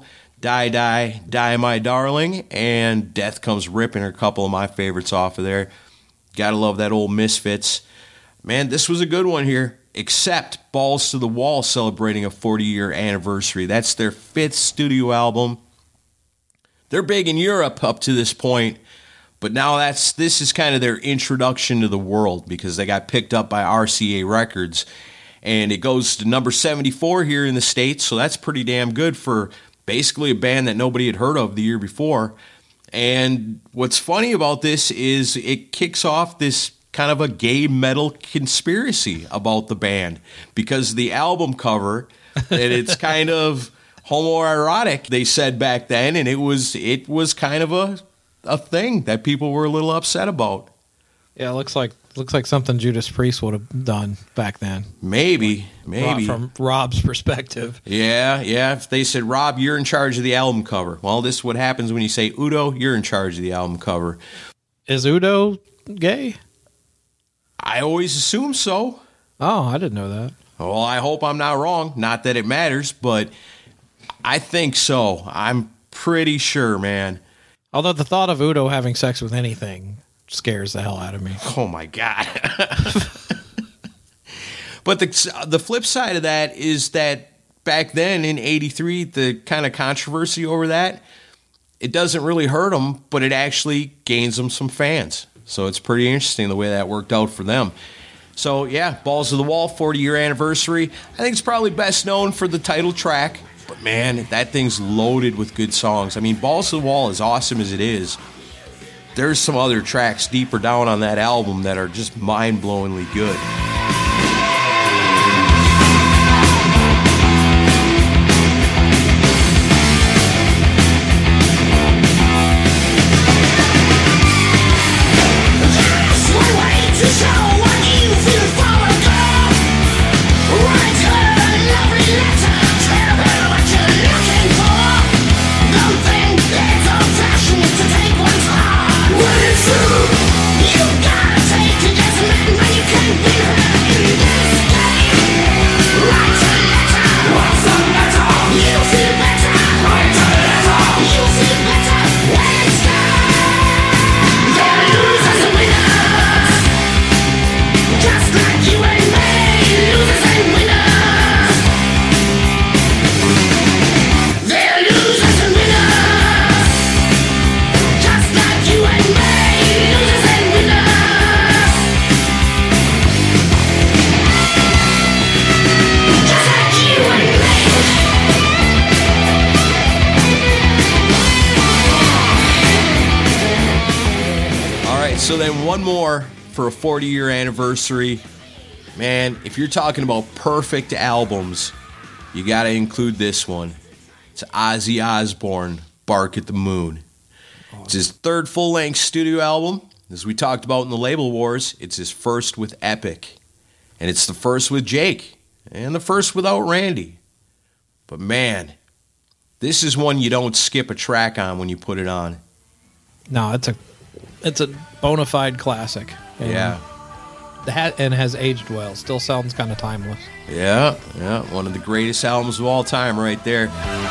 S2: Die, Die, Die, My Darling, and Death Comes Ripping are a couple of my favorites off of there. Gotta love that old Misfits. Man, this was a good one here, except Balls to the Wall celebrating a forty-year anniversary. That's their fifth studio album. They're big in Europe up to this point, but now that's this is kind of their introduction to the world because they got picked up by R C A Records, and it goes to number seventy-four here in the States, so that's pretty damn good for basically a band that nobody had heard of the year before. And what's funny about this is it kicks off this kind of a gay metal conspiracy about the band because the album cover, and it's kind of homoerotic, they said back then, and it was it was kind of a a thing that people were a little upset about.
S3: Yeah, it looks like looks like something Judas Priest would have done back then.
S2: Maybe, maybe.
S3: From Rob's perspective.
S2: Yeah, yeah. If they said, Rob, you're in charge of the album cover. Well, this is what happens when you say, Udo, you're in charge of the album cover.
S3: Is Udo gay?
S2: I always assume so.
S3: Oh, I didn't know that.
S2: Well, I hope I'm not wrong. Not that it matters, but I think so. I'm pretty sure, man.
S3: Although the thought of Udo having sex with anything scares the hell out of me.
S2: Oh, my God. But the the flip side of that is that back then in eighty-three, the kind of controversy over that, it doesn't really hurt them, but it actually gains them some fans. So it's pretty interesting the way that worked out for them. So, yeah, Balls to the Wall, forty-year anniversary. I think it's probably best known for the title track. But, man, that thing's loaded with good songs. I mean, Balls to the Wall, as awesome as it is, there's some other tracks deeper down on that album that are just mind-blowingly good. So then one more for a forty-year anniversary. Man, if you're talking about perfect albums, you got to include this one. It's Ozzy Osbourne, Bark at the Moon. It's his third full-length studio album. As we talked about in the Label Wars, it's his first with Epic. And it's the first with Jake. And the first without Randy. But man, this is one you don't skip a track on when you put it on.
S3: No, it's a it's a bona fide classic. And
S2: yeah.
S3: That, and has aged well. Still sounds kind of timeless.
S2: Yeah, yeah. One of the greatest albums of all time right there.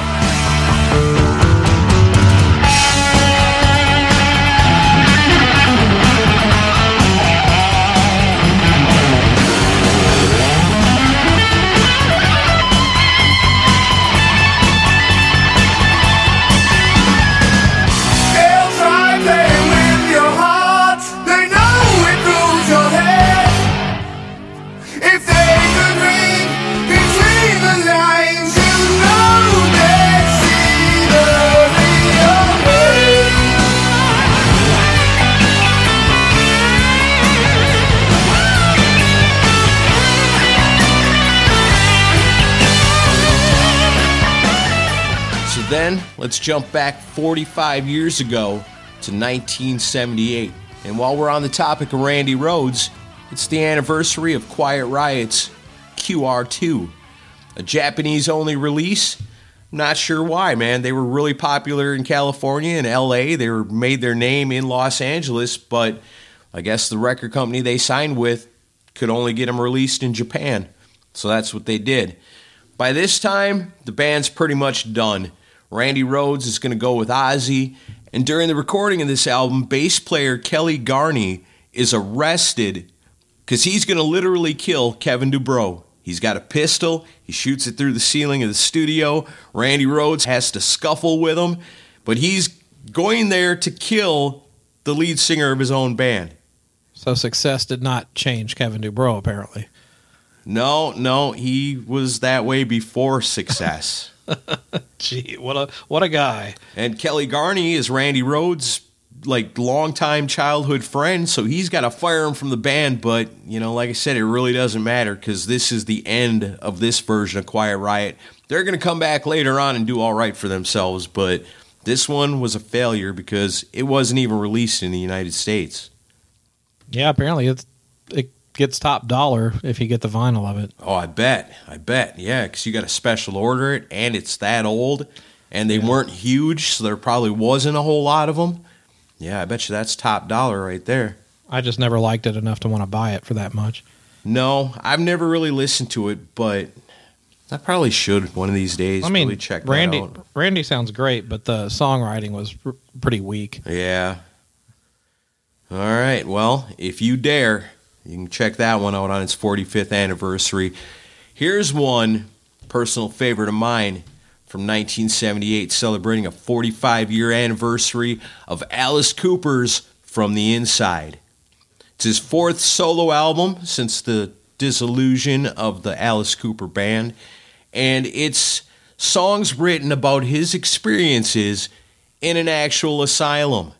S2: Then, let's jump back forty-five years ago to nineteen seventy-eight. And while we're on the topic of Randy Rhoads, it's the anniversary of Quiet Riot's Q R two, a Japanese-only release. I'm not sure why, man. They were really popular in California and L A. They were made their name in Los Angeles, but I guess the record company they signed with could only get them released in Japan. So that's what they did. By this time, the band's pretty much done. Randy Rhoads is going to go with Ozzy. And during the recording of this album, bass player Kelly Garney is arrested because he's going to literally kill Kevin DuBrow. He's got a pistol. He shoots it through the ceiling of the studio. Randy Rhoads has to scuffle with him, but he's going there to kill the lead singer of his own band.
S3: So success did not change Kevin DuBrow, apparently.
S2: No, no, he was that way before success.
S3: Gee, what a what a guy.
S2: And Kelly Garney is Randy Rhoads' like longtime childhood friend, so he's got to fire him from the band. But you know, like I said, it really doesn't matter because this is the end of this version of Quiet Riot. They're going to come back later on and do all right for themselves, but this one was a failure because it wasn't even released in the United States.
S3: Yeah, apparently it's, it gets top dollar if you get the vinyl of it.
S2: Oh, I bet. I bet. Yeah, because you got to special order it, and it's that old, and they yeah. weren't huge, so there probably wasn't a whole lot of them. Yeah, I bet you that's top dollar right there.
S3: I just never liked it enough to want to buy it for that much.
S2: No, I've never really listened to it, but I probably should one of these days.
S3: I mean,
S2: really check
S3: Randy,
S2: that out.
S3: Randy sounds great, but the songwriting was r- pretty weak.
S2: Yeah. All right, well, if you dare, you can check that one out on its forty-fifth anniversary. Here's one, personal favorite of mine, from nineteen seventy-eight, celebrating a forty-five-year anniversary of Alice Cooper's From the Inside. It's his fourth solo album since the dissolution of the Alice Cooper Band, and it's songs written about his experiences in an actual asylum.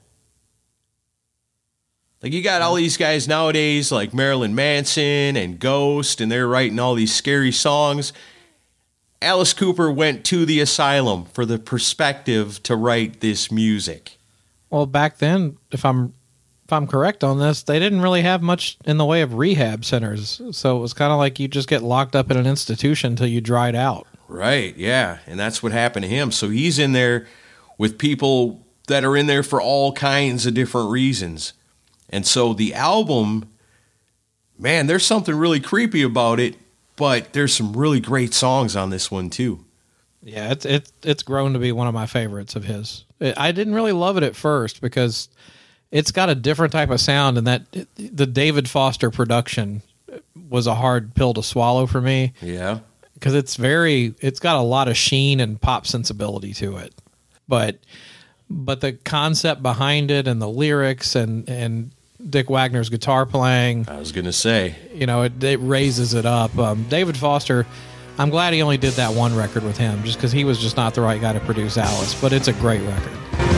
S2: Like, you got all these guys nowadays, like Marilyn Manson and Ghost, and they're writing all these scary songs. Alice Cooper went to the asylum for the perspective to write this music.
S3: Well, back then, if I'm if I'm correct on this, they didn't really have much in the way of rehab centers. So it was kind of like you just get locked up in an institution until you dried out.
S2: Right, yeah, and that's what happened to him. So he's in there with people that are in there for all kinds of different reasons. And so the album, man, there's something really creepy about it, but there's some really great songs on this one too.
S3: Yeah, it's it's it's grown to be one of my favorites of his. It, I didn't really love it at first because it's got a different type of sound, and that it, the David Foster production was a hard pill to swallow for me.
S2: Yeah,
S3: because it's very, it's got a lot of sheen and pop sensibility to it, but but the concept behind it and the lyrics and and Dick Wagner's guitar playing,
S2: I was going to say,
S3: you know, it, it raises it up. Um, David Foster, I'm glad he only did that one record with him just because he was just not the right guy to produce Alice, but it's a great record.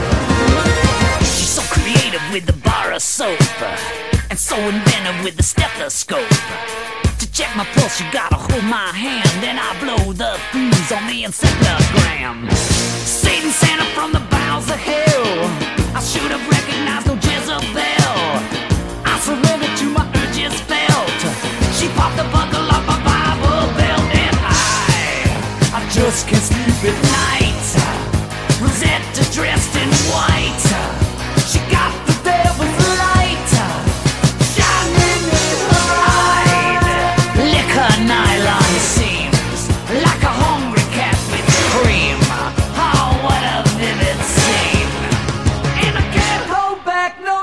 S5: She's so creative with the bar of soap and so inventive with the stethoscope. To check my pulse, you gotta hold my hand and I blow the fuse on the encephalogram. Satan Santa from the bowels of hell, I should have recognized no Jezebel. I surrendered to my urges felt. She popped the buckle off my Bible belt, and I, I just can't sleep at night. Rosetta dressed in white, she got the devil's light shining in her eyes. Lick her nylon seams like a hungry cat with cream. Oh, what a vivid scene, and I can't hold back no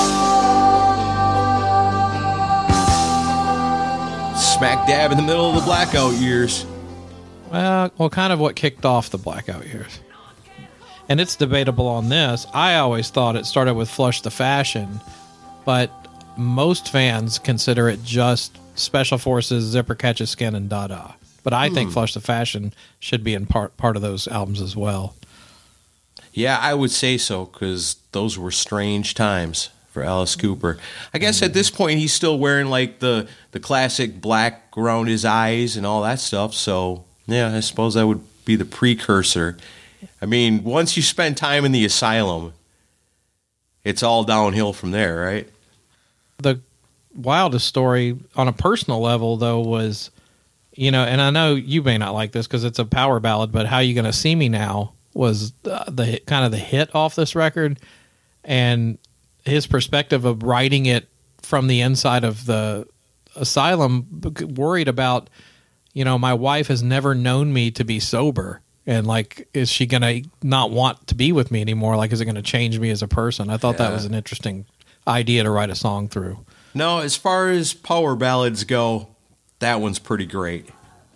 S5: more.
S2: smack dab in the middle of the blackout years.
S3: Well, well, kind of what kicked off the blackout years. And it's debatable on this. I always thought it started with Flush the Fashion, but most fans consider it just Special Forces, Zipper Catches Skin, and Dada. But I hmm. think Flush the Fashion should be in part part of those albums as well.
S2: Yeah, I would say so, because those were strange times for Alice Cooper. I guess at this point he's still wearing like the, the classic black around his eyes and all that stuff, so yeah, I suppose that would be the precursor. I mean, once you spend time in the asylum, it's all downhill from there, right?
S3: The wildest story on a personal level, though, was, you know, and I know you may not like this because it's a power ballad, but How You Gonna See Me Now was the, the kind of the hit off this record, and his perspective of writing it from the inside of the asylum, worried about, you know, my wife has never known me to be sober. And like, is she going to not want to be with me anymore? Like, is it going to change me as a person? I thought
S2: Yeah.
S3: that was an interesting idea to write a song through.
S2: No, as far as power ballads go, that one's pretty great.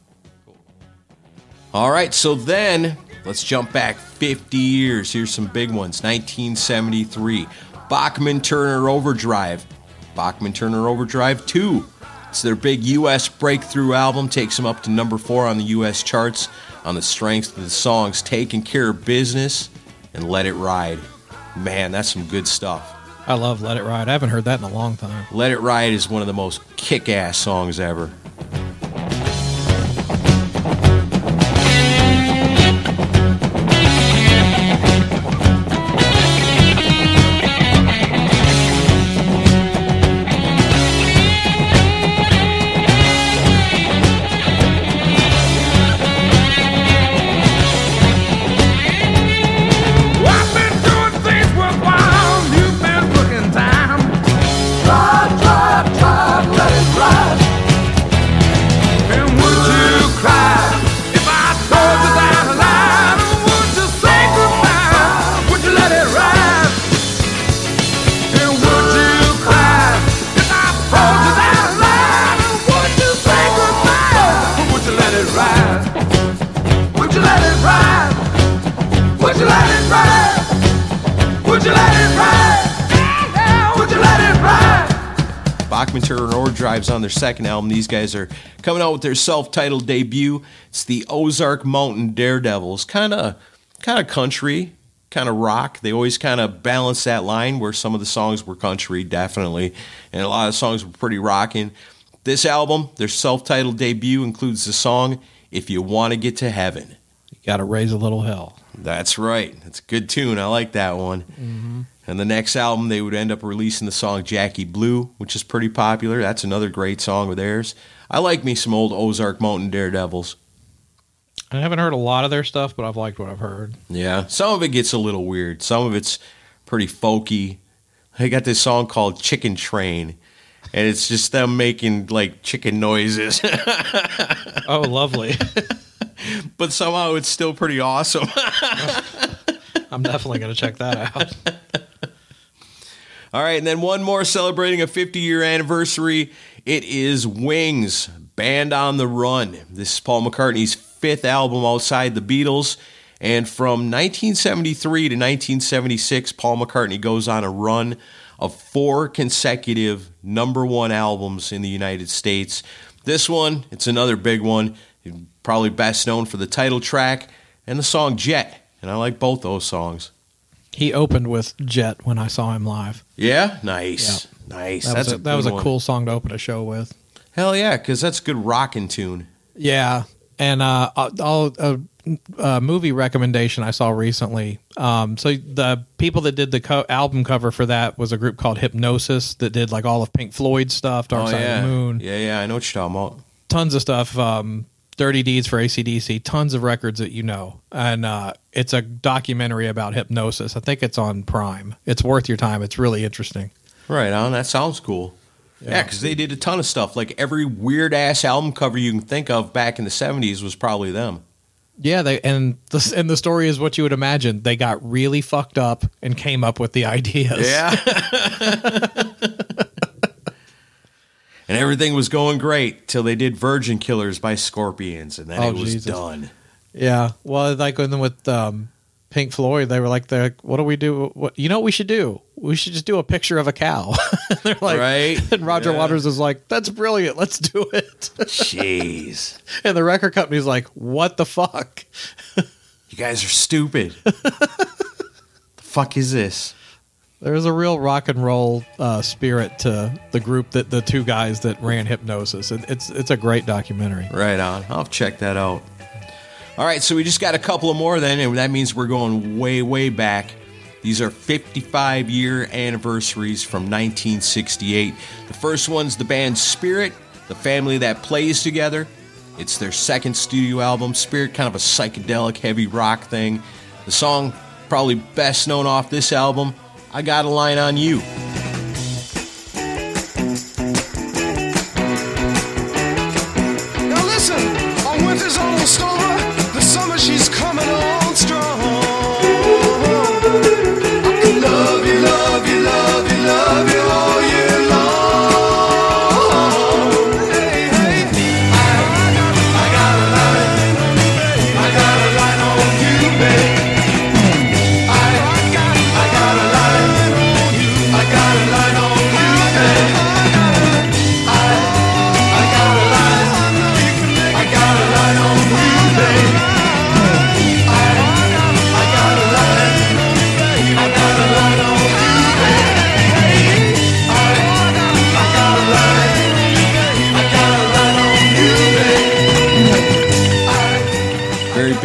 S2: All right, so then let's jump back fifty years. Here's some big ones. nineteen seventy-three, Bachman Turner Overdrive. Bachman Turner Overdrive two. It's their big U S breakthrough album. Takes them up to number four on the U S charts on the strength of the songs Taking Care of Business and Let It Ride. Man, that's some good stuff.
S3: I love Let It Ride. I haven't heard that in a long time.
S2: Let It Ride is one of the most kick-ass songs ever.
S6: I've been doing things worthwhile. You've been booking time. Drive, drive, drive, let it ride. And would you cry if I told you that line? Would you say goodbye? Would you let it ride? And would you cry if I told you that line? Would you say goodbye? Would you let it ride? Would you let it ride? Would you let it ride? Would you let it ride? Yeah, would you let it ride?
S2: Bachman Turner Overdrive's on their second album. These guys are coming out with their self-titled debut. It's the Ozark Mountain Daredevils. Kind of kind of country, kind of rock. They always kind of balance that line where some of the songs were country, definitely, and a lot of songs were pretty rocking. This album, their self-titled debut, includes the song If You Want to Get to Heaven.
S3: You got to raise a little hell.
S2: That's right. That's a good tune. I like that one. Mm-hmm. And the next album, they would end up releasing the song Jackie Blue, which is pretty popular. That's another great song of theirs. I like me some old Ozark Mountain Daredevils.
S3: I haven't heard a lot of their stuff, but I've liked what I've heard.
S2: Yeah. Some of it gets a little weird. Some of it's pretty folky. They got this song called Chicken Train, and it's just them making, like, chicken noises.
S3: Oh, lovely.
S2: But somehow it's still pretty awesome.
S3: I'm definitely going to check that out.
S2: All right, and then one more celebrating a fifty-year anniversary. It is Wings, Band on the Run. This is Paul McCartney's fifth album outside the Beatles. And from nineteen seventy-three to nineteen seventy-six, Paul McCartney goes on a run of four consecutive number one albums in the United States. This one, it's another big one. Probably best known for the title track and the song Jet. And I like both those songs.
S3: He opened with Jet when I saw him live.
S2: Yeah? Nice.
S3: Yep.
S2: Nice.
S3: That
S2: That's
S3: was a,
S2: a
S3: that was a
S2: one.
S3: cool song to open a show with.
S2: Hell yeah, because that's a good rockin' tune.
S3: Yeah, and uh, I'll, a, a movie recommendation I saw recently. Um, so the people that did the co- album cover for that was a group called Hypnosis that did like all of Pink Floyd's stuff, Dark
S2: oh,
S3: Side
S2: yeah.
S3: of the Moon,
S2: Yeah, yeah, I know what you're talking about.
S3: tons of stuff. Um, Dirty Deeds for A C D C, tons of records that you know. And uh, it's a documentary about hypnosis. I think it's on Prime. It's worth your time. It's really interesting.
S2: Right on, that sounds cool. Yeah, because they did a ton of stuff. Like every weird-ass album cover you can think of back in the seventies was probably them.
S3: Yeah, they and the, and the story is what you would imagine. They got really fucked up and came up with the ideas.
S2: Yeah. And everything was going great till they did Virgin Killers by Scorpions, and then
S3: Oh,
S2: it was
S3: Jesus.
S2: done.
S3: Yeah. Well, like when with um, Pink Floyd, they were like, they're like, what do we do? What you know what we should do? We should just do a picture of a cow. They're like,
S2: Right?
S3: And Roger
S2: Yeah.
S3: Waters is like, that's brilliant. Let's do it.
S2: Jeez.
S3: And the record company's like, what the fuck?
S2: You guys are stupid. The fuck is this?
S3: There's a real rock and roll uh, spirit to the group that the two guys that ran Hypnosis. It, it's it's a great documentary.
S2: Right on. I'll check that out. All right, so we just got a couple of more then, and that means we're going way, way back. These are fifty-five year anniversaries from nineteen sixty-eight. The first one's the band Spirit, the family that plays together. It's their second studio album. Spirit, kind of a psychedelic, heavy rock thing. The song probably best known off this album, I Got a Line on You.
S6: Now listen, our winter's almost over. The summer she's coming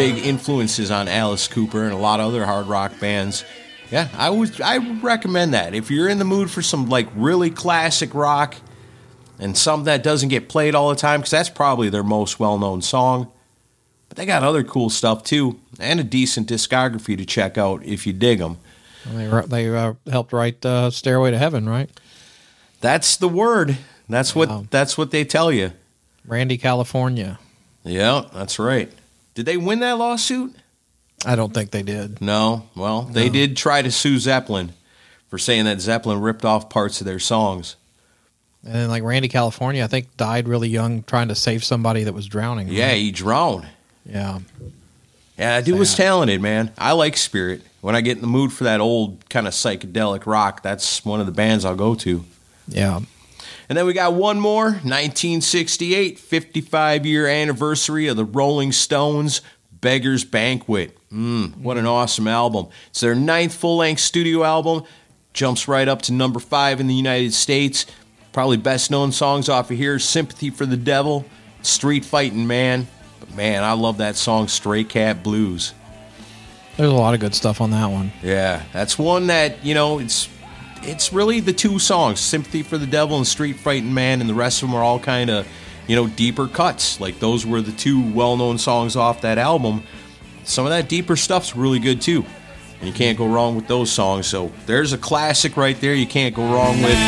S2: big influences on Alice Cooper and a lot of other hard rock bands. Yeah, I would I would recommend that. If you're in the mood for some like really classic rock and some that doesn't get played all the time, because that's probably their most well-known song. But they got other cool stuff too, and a decent discography to check out if you dig them.
S3: They they uh, helped write uh, "Stairway to Heaven," right?
S2: That's the word. That's what
S3: Wow.
S2: that's what they tell you.
S3: Randy California.
S2: Yeah, that's right. Did they win that lawsuit?
S3: I don't think they did.
S2: No. Well, they
S3: No.
S2: did try to sue Zeppelin for saying that Zeppelin ripped off parts of their songs.
S3: And then, like Randy California, I think died really young trying to save somebody that was drowning.
S2: Yeah, he drowned.
S3: Yeah.
S2: Yeah, that dude was
S3: Sad.
S2: talented, man. I like Spirit. When I get in the mood for that old kind of psychedelic rock, that's one of the bands I'll go to.
S3: Yeah.
S2: And then we got one more, nineteen sixty-eight, fifty-five-year anniversary of the Rolling Stones, Beggar's Banquet. Mm, what an awesome album. It's their ninth full-length studio album. Jumps right up to number five in the United States. Probably best-known songs off of here, Sympathy for the Devil, Street Fighting Man. But man, I love that song, Stray Cat Blues.
S3: There's a lot of good stuff on that one.
S2: Yeah, that's one that, you know, it's it's really the two songs, Sympathy for the Devil and Street Fighting Man, and the rest of them are all kind of, you know, deeper cuts. Like, those were the two well-known songs off that album. Some of that deeper stuff's really good, too. And you can't go wrong with those songs. So there's a classic right there you can't go wrong with.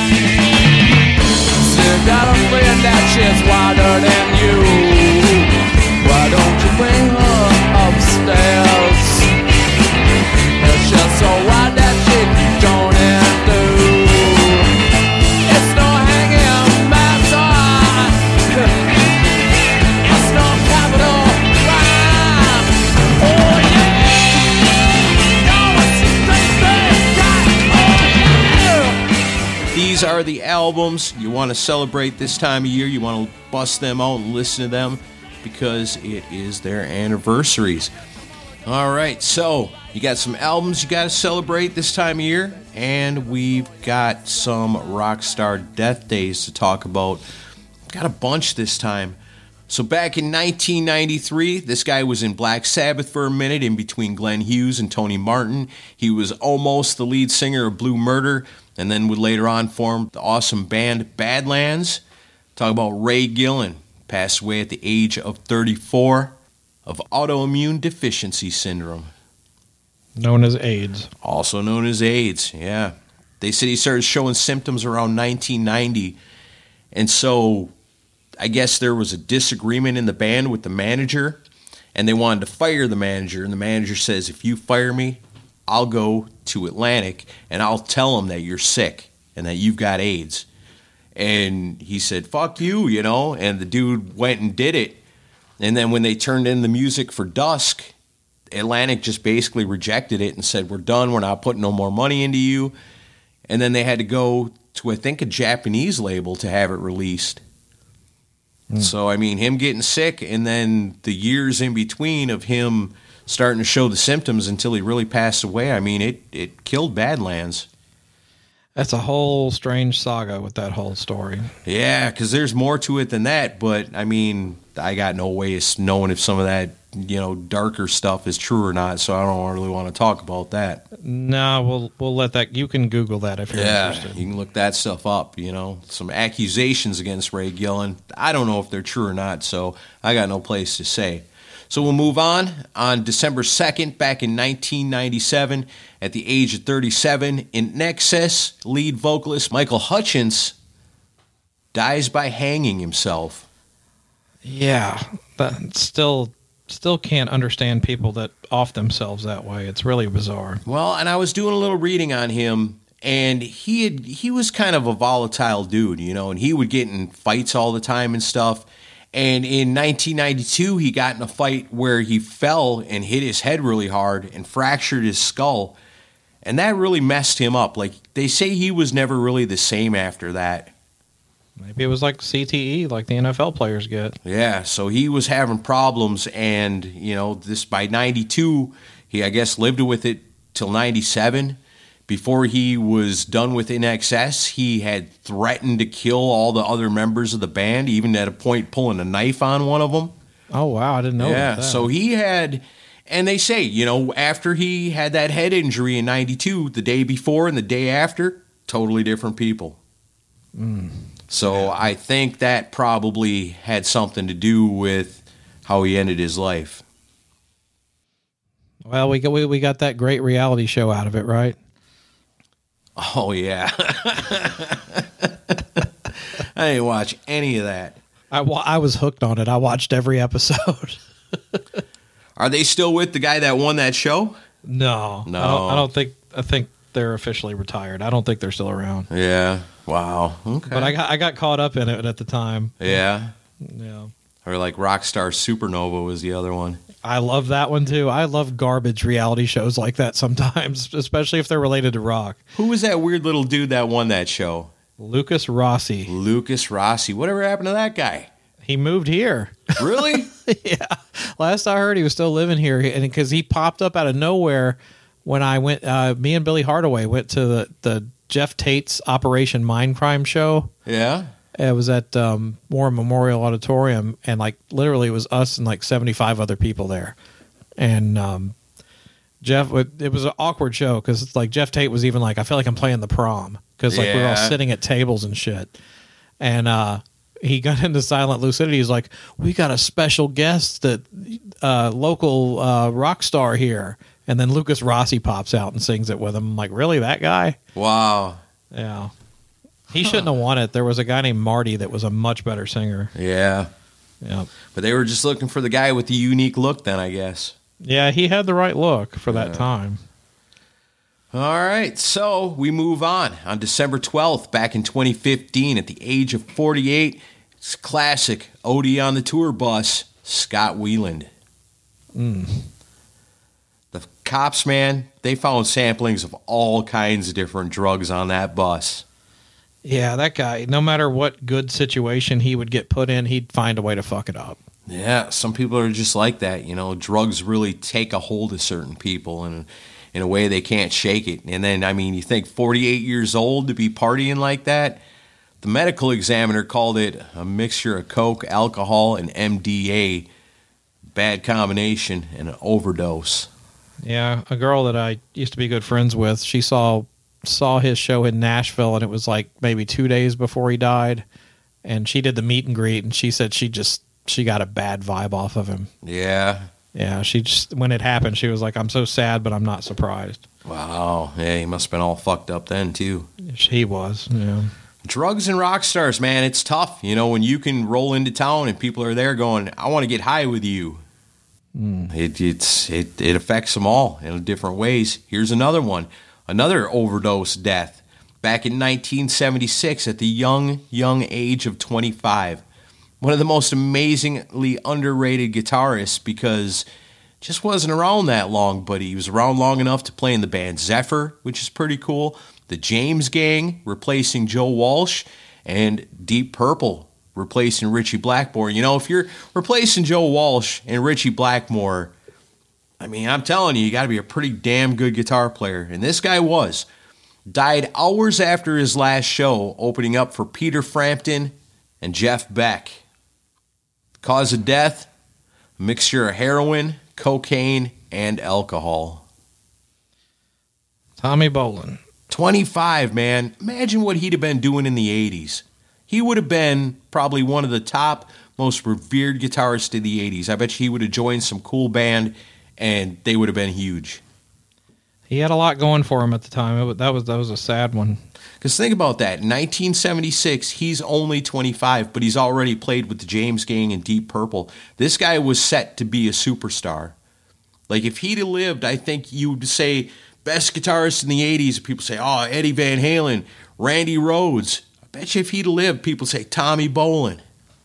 S6: You got a friend that shit's wilder than you. Why don't you bring her upstairs? It's just so wild that she don't do. It's no hanging matter. It's no capital crime. Oh yeah. You're a secret bad guy. Oh yeah.
S2: These are the albums you want to celebrate this time of year. You want to bust them out and listen to them because it is their anniversaries. All right, so you got some albums you got to celebrate this time of year, and we've got some Rockstar Death Days to talk about. Got a bunch this time. So back in nineteen ninety-three, this guy was in Black Sabbath for a minute in between Glenn Hughes and Tony Martin. He was almost the lead singer of Blue Murder, and then would later on form the awesome band Badlands. Talk about Ray Gillen, passed away at the age of thirty-four of autoimmune deficiency syndrome,
S3: Known as AIDS.
S2: also known as AIDS. Yeah. They said he started showing symptoms around nineteen ninety, and so I guess there was a disagreement in the band with the manager, and they wanted to fire the manager, and the manager says, if you fire me, I'll go to Atlantic, and I'll tell them that you're sick and that you've got AIDS. And he said, fuck you, you know, and the dude went and did it. And then when they turned in the music for Dusk, Atlantic just basically rejected it and said, we're done, we're not putting no more money into you. And then they had to go to, I think, a Japanese label to have it released. Mm. So, I mean, him getting sick and then the years in between of him starting to show the symptoms until he really passed away, I mean, it, it killed Badlands.
S3: That's a whole strange saga with that whole story.
S2: Yeah, because there's more to it than that, but, I mean, I got no way of knowing if some of that, you know, darker stuff is true or not, so I don't really want to talk about that.
S3: No, we'll we'll let that. You can Google that if you're
S2: Yeah,
S3: interested.
S2: you can look that stuff up, you know. Some accusations against Ray Gillen. I don't know if they're true or not, so I got no place to say. So we'll move on. On December second, back in nineteen ninety-seven, at the age of thirty-seven, In Excess lead vocalist Michael Hutchence dies by hanging himself.
S3: Yeah, but still, still can't understand people that off themselves that way. It's really bizarre.
S2: Well, and I was doing a little reading on him, and he had he was kind of a volatile dude, you know, and he would get in fights all the time and stuff. And in nineteen ninety-two, he got in a fight where he fell and hit his head really hard and fractured his skull. And that really messed him up. Like, they say he was never really the same after that.
S3: Maybe it was like C T E, like the N F L players get.
S2: Yeah, so he was having problems, and, you know, this by ninety-two, he, I guess, lived with it till ninety-seven. Before he was done with In Excess, he had threatened to kill all the other members of the band, even at a point pulling a knife on one of them.
S3: Oh, wow, I didn't know
S2: Yeah,
S3: about that.
S2: so he had, And they say, you know, after he had that head injury in ninety-two, the day before and the day after, totally different people.
S3: Mm.
S2: So yeah. I think that probably had something to do with how he ended his life.
S3: Well, we got, we, we got that great reality show out of it, right?
S2: Oh, yeah. I didn't watch any of that.
S3: I, I was hooked on it. I watched every episode.
S2: Are they still with the guy that won that show?
S3: No.
S2: No.
S3: I don't, I don't think, I think they're officially retired. I don't think they're still around.
S2: Yeah. Wow. Okay.
S3: But I got, I got caught up in it at the time.
S2: Yeah.
S3: Yeah.
S2: Or like Rockstar Supernova was the other one.
S3: I love that one too. I love garbage reality shows like that sometimes, especially if they're related to rock.
S2: Who was that weird little dude that won that show?
S3: Lucas Rossi.
S2: Lucas Rossi. Whatever happened to that guy?
S3: He moved here.
S2: Really?
S3: Yeah. Last I heard, he was still living here, and because he popped up out of nowhere when I went. Uh, me and Billy Hardaway went to the the Jeff Tate's Operation Mindcrime show.
S2: Yeah.
S3: It was at um, War Memorial Auditorium, and like literally, it was us and like seventy-five other people there. And um, Jeff, it was an awkward show because it's like Jeff Tate was even like, I feel like I'm playing the prom because like
S2: yeah.
S3: we were all sitting at tables and shit. And uh, he got into Silent Lucidity. He's like, we got a special guest, that uh, local uh, rock star here. And then Lucas Rossi pops out and sings it with him. I'm like, really, that guy?
S2: Wow.
S3: Yeah. He shouldn't have won it. There was a guy named Marty that was a much better singer.
S2: Yeah.
S3: Yeah.
S2: But they were just looking for the guy with the unique look then, I guess.
S3: Yeah, he had the right look for that
S2: yeah.
S3: time.
S2: All right, so we move on. On December twelfth, back in twenty fifteen, at the age of forty-eight, it's classic Odie on the tour bus, Scott Weiland.
S3: Mm.
S2: The cops, man, they found samplings of all kinds of different drugs on that bus.
S3: Yeah, that guy, no matter what good situation he would get put in, he'd find a way to fuck it up.
S2: Yeah, some people are just like that. You know, drugs really take a hold of certain people, and in a way they can't shake it. And then, I mean, you think forty-eight years old to be partying like that? The medical examiner called it a mixture of coke, alcohol, and M D A. Bad combination and an overdose.
S3: Yeah, a girl that I used to be good friends with, she saw saw his show in Nashville, and it was like maybe two days before he died. And she did the meet and greet, and she said she just, she got a bad vibe off of him.
S2: Yeah.
S3: Yeah, she just, when it happened, she was like, I'm so sad, but I'm not surprised.
S2: Wow. Yeah, he must have been all fucked up then, too.
S3: He was, yeah.
S2: Drugs and rock stars, man, it's tough. You know, when you can roll into town and people are there going, I want to get high with you. Mm. It, it's, it, it affects them all in different ways. Here's another one. Another overdose death. Back in nineteen seventy-six at the young, young age of twenty-five. One of the most amazingly underrated guitarists because just wasn't around that long, but he was around long enough to play in the band Zephyr, which is pretty cool. The James Gang replacing Joe Walsh, and Deep Purple replacing Richie Blackmore. You know, if you're replacing Joe Walsh and Richie Blackmore, I mean, I'm telling you, you got to be a pretty damn good guitar player. And this guy was. Died hours after his last show, opening up for Peter Frampton and Jeff Beck. Cause of death, a mixture of heroin, cocaine, and alcohol.
S3: Tommy Bolin.
S2: twenty-five, man. Imagine what he'd have been doing in the eighties. He would have been probably one of the top, most revered guitarists of the eighties. I bet you he would have joined some cool band, and they would have been huge.
S3: He had a lot going for him at the time. It, that was that was a sad one.
S2: Because think about that. In nineteen seventy-six, he's only twenty-five, but he's already played with the James Gang and Deep Purple. This guy was set to be a superstar. Like, if he'd have lived, I think you'd say best guitarist in the eighties. People say, oh, Eddie Van Halen, Randy Rhoads. I bet you if he'd have lived, people say Tommy Bolin.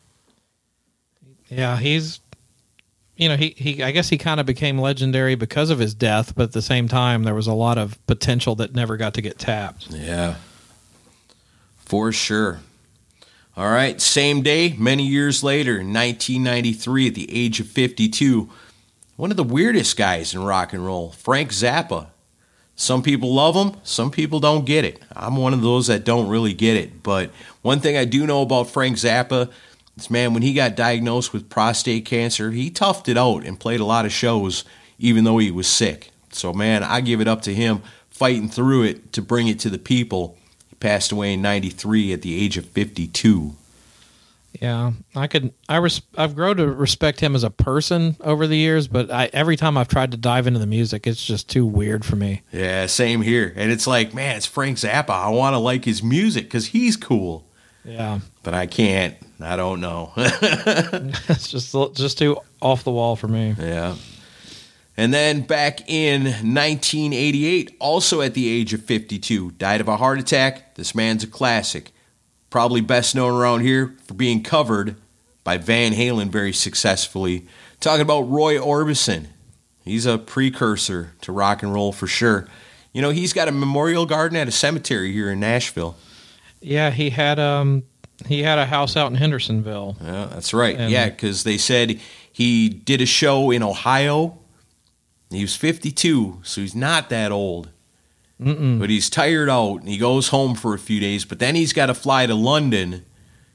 S3: Yeah, he's... You know, he, he I guess he kind of became legendary because of his death, but at the same time, there was a lot of potential that never got to get tapped.
S2: Yeah, for sure. All right, same day, many years later, in nineteen ninety-three, at the age of fifty-two, one of the weirdest guys in rock and roll, Frank Zappa. Some people love him, some people don't get it. I'm one of those that don't really get it, but one thing I do know about Frank Zappa, this man, when he got diagnosed with prostate cancer, he toughed it out and played a lot of shows, even though he was sick. So, man, I give it up to him fighting through it to bring it to the people. He passed away in ninety-three at the age of fifty-two.
S3: Yeah, I could. I res, I've grown to respect him as a person over the years, but I, every time I've tried to dive into the music, it's just too weird for me.
S2: Yeah, same here. And it's like, man, it's Frank Zappa. I want to like his music because he's cool.
S3: Yeah,
S2: but I can't. I don't know.
S3: It's just just too off the wall for me.
S2: Yeah. And then back in nineteen eighty-eight, also at the age of fifty-two, died of a heart attack. This man's a classic. Probably best known around here for being covered by Van Halen very successfully. Talking about Roy Orbison. He's a precursor to rock and roll for sure. You know, he's got a memorial garden at a cemetery here in Nashville.
S3: Yeah, he had um he had a house out in Hendersonville.
S2: Yeah, that's right.
S3: And
S2: yeah, because they said he did a show in Ohio. He was fifty-two, so he's not that old. Mm-mm. But he's tired out, and he goes home for a few days. But then he's got to fly to London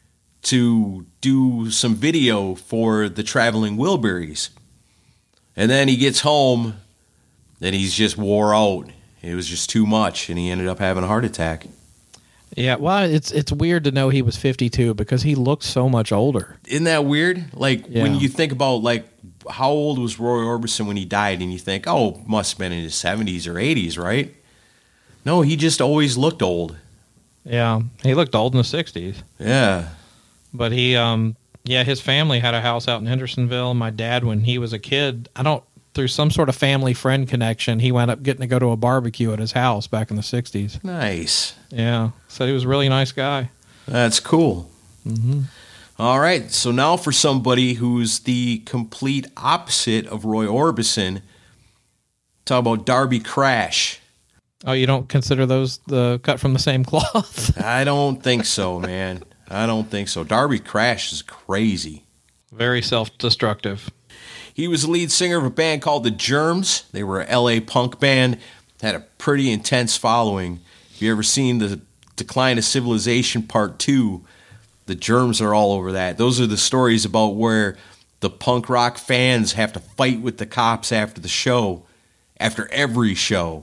S2: to do some video for the Traveling Wilburys. And then he gets home, and he's just wore out. It was just too much, and he ended up having a heart attack.
S3: Yeah, well, it's it's weird to know he was fifty-two because he looked so much older.
S2: Isn't that weird? Like,
S3: Yeah.
S2: when you think about, like, how old was Roy Orbison when he died, and you think, oh, must have been in his seventies or eighties, right? No, he just always looked old.
S3: Yeah, he looked old in the sixties.
S2: Yeah.
S3: But he, um, yeah, his family had a house out in Hendersonville. My dad, when he was a kid, I don't, through some sort of family friend connection, he wound up getting to go to a barbecue at his house back in the sixties.
S2: Nice.
S3: Yeah, so he was a really nice guy.
S2: That's cool.
S3: Mm-hmm.
S2: All right, so now for somebody who's the complete opposite of Roy Orbison, talk about Darby Crash.
S3: Oh, you don't consider those the cut from the same cloth?
S2: I don't think so, man. I don't think so. Darby Crash is crazy.
S3: Very self-destructive.
S2: He was the lead singer of a band called The Germs. They were an L A punk band. Had a pretty intense following. If you ever seen The Decline of Civilization Part two, The Germs are all over that. Those are the stories about where the punk rock fans have to fight with the cops after the show, after every show.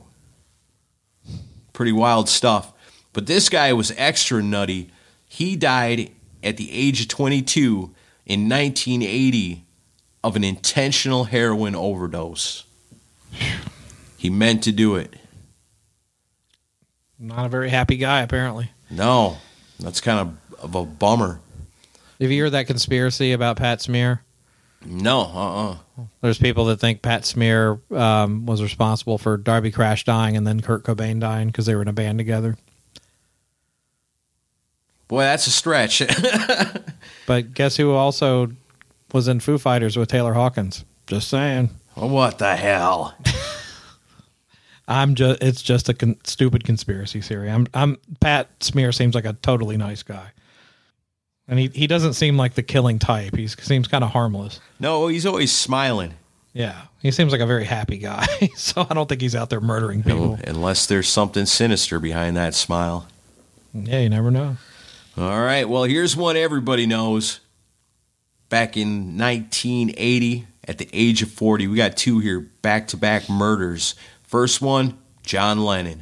S2: Pretty wild stuff. But this guy was extra nutty. He died at the age of twenty-two in nineteen eighty of an intentional heroin overdose. He meant to do it.
S3: Not a very happy guy, apparently.
S2: No, that's kind of, of a bummer.
S3: Have you heard that conspiracy about Pat Smear?
S2: No, uh-uh.
S3: There's people that think Pat Smear um, was responsible for Darby Crash dying and then Kurt Cobain dying because they were in a band together.
S2: Boy, that's a stretch.
S3: But guess who also was in Foo Fighters with Taylor Hawkins? Just saying.
S2: What the hell?
S3: I'm just it's just a con- stupid conspiracy theory. I'm I'm Pat Smear seems like a totally nice guy. And he, he doesn't seem like the killing type. He seems kind of harmless.
S2: No, he's always smiling.
S3: Yeah. He seems like a very happy guy. So I don't think he's out there murdering people.
S2: Unless there's something sinister behind that smile.
S3: Yeah, you never know.
S2: All right, well, here's one everybody knows. Back in nineteen eighty, at the age of forty, we got two here, back-to-back murders. First one, John Lennon.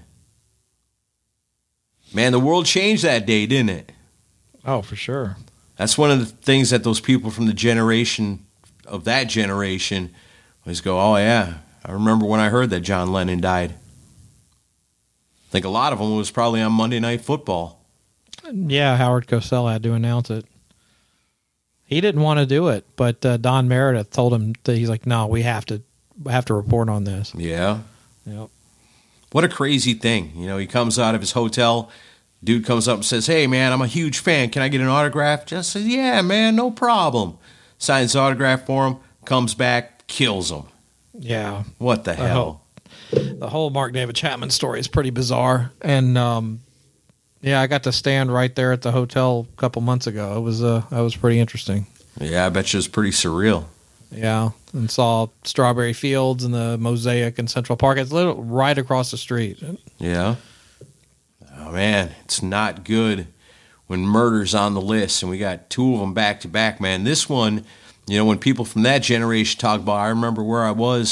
S2: Man, the world changed that day, didn't it?
S3: Oh, for sure.
S2: That's one of the things that those people from the generation, of that generation, always go, oh, yeah, I remember when I heard that John Lennon died. I think a lot of them was probably on Monday Night Football.
S3: Yeah, Howard Cosell had to announce it. He didn't want to do it, but uh, Don Meredith told him that he's like, no, we have to we have to report on this.
S2: Yeah.
S3: Yep.
S2: What a crazy thing. You know, he comes out of his hotel, dude comes up and says, hey, man, I'm a huge fan. Can I get an autograph? Just says, yeah, man, no problem. Signs the autograph for him, comes back, kills him.
S3: Yeah.
S2: What the hell?
S3: Whole, the whole Mark David Chapman story is pretty bizarre. And, um, yeah, I got to stand right there at the hotel a couple months ago. It was uh, that was pretty interesting.
S2: Yeah, I bet you it was pretty surreal.
S3: Yeah, and saw Strawberry Fields and the Mosaic in Central Park. It's literally right across the street.
S2: Yeah. Oh, man, it's not good when murder's on the list, and we got two of them back to back, man. This one, you know, when people from that generation talk about, I remember where I was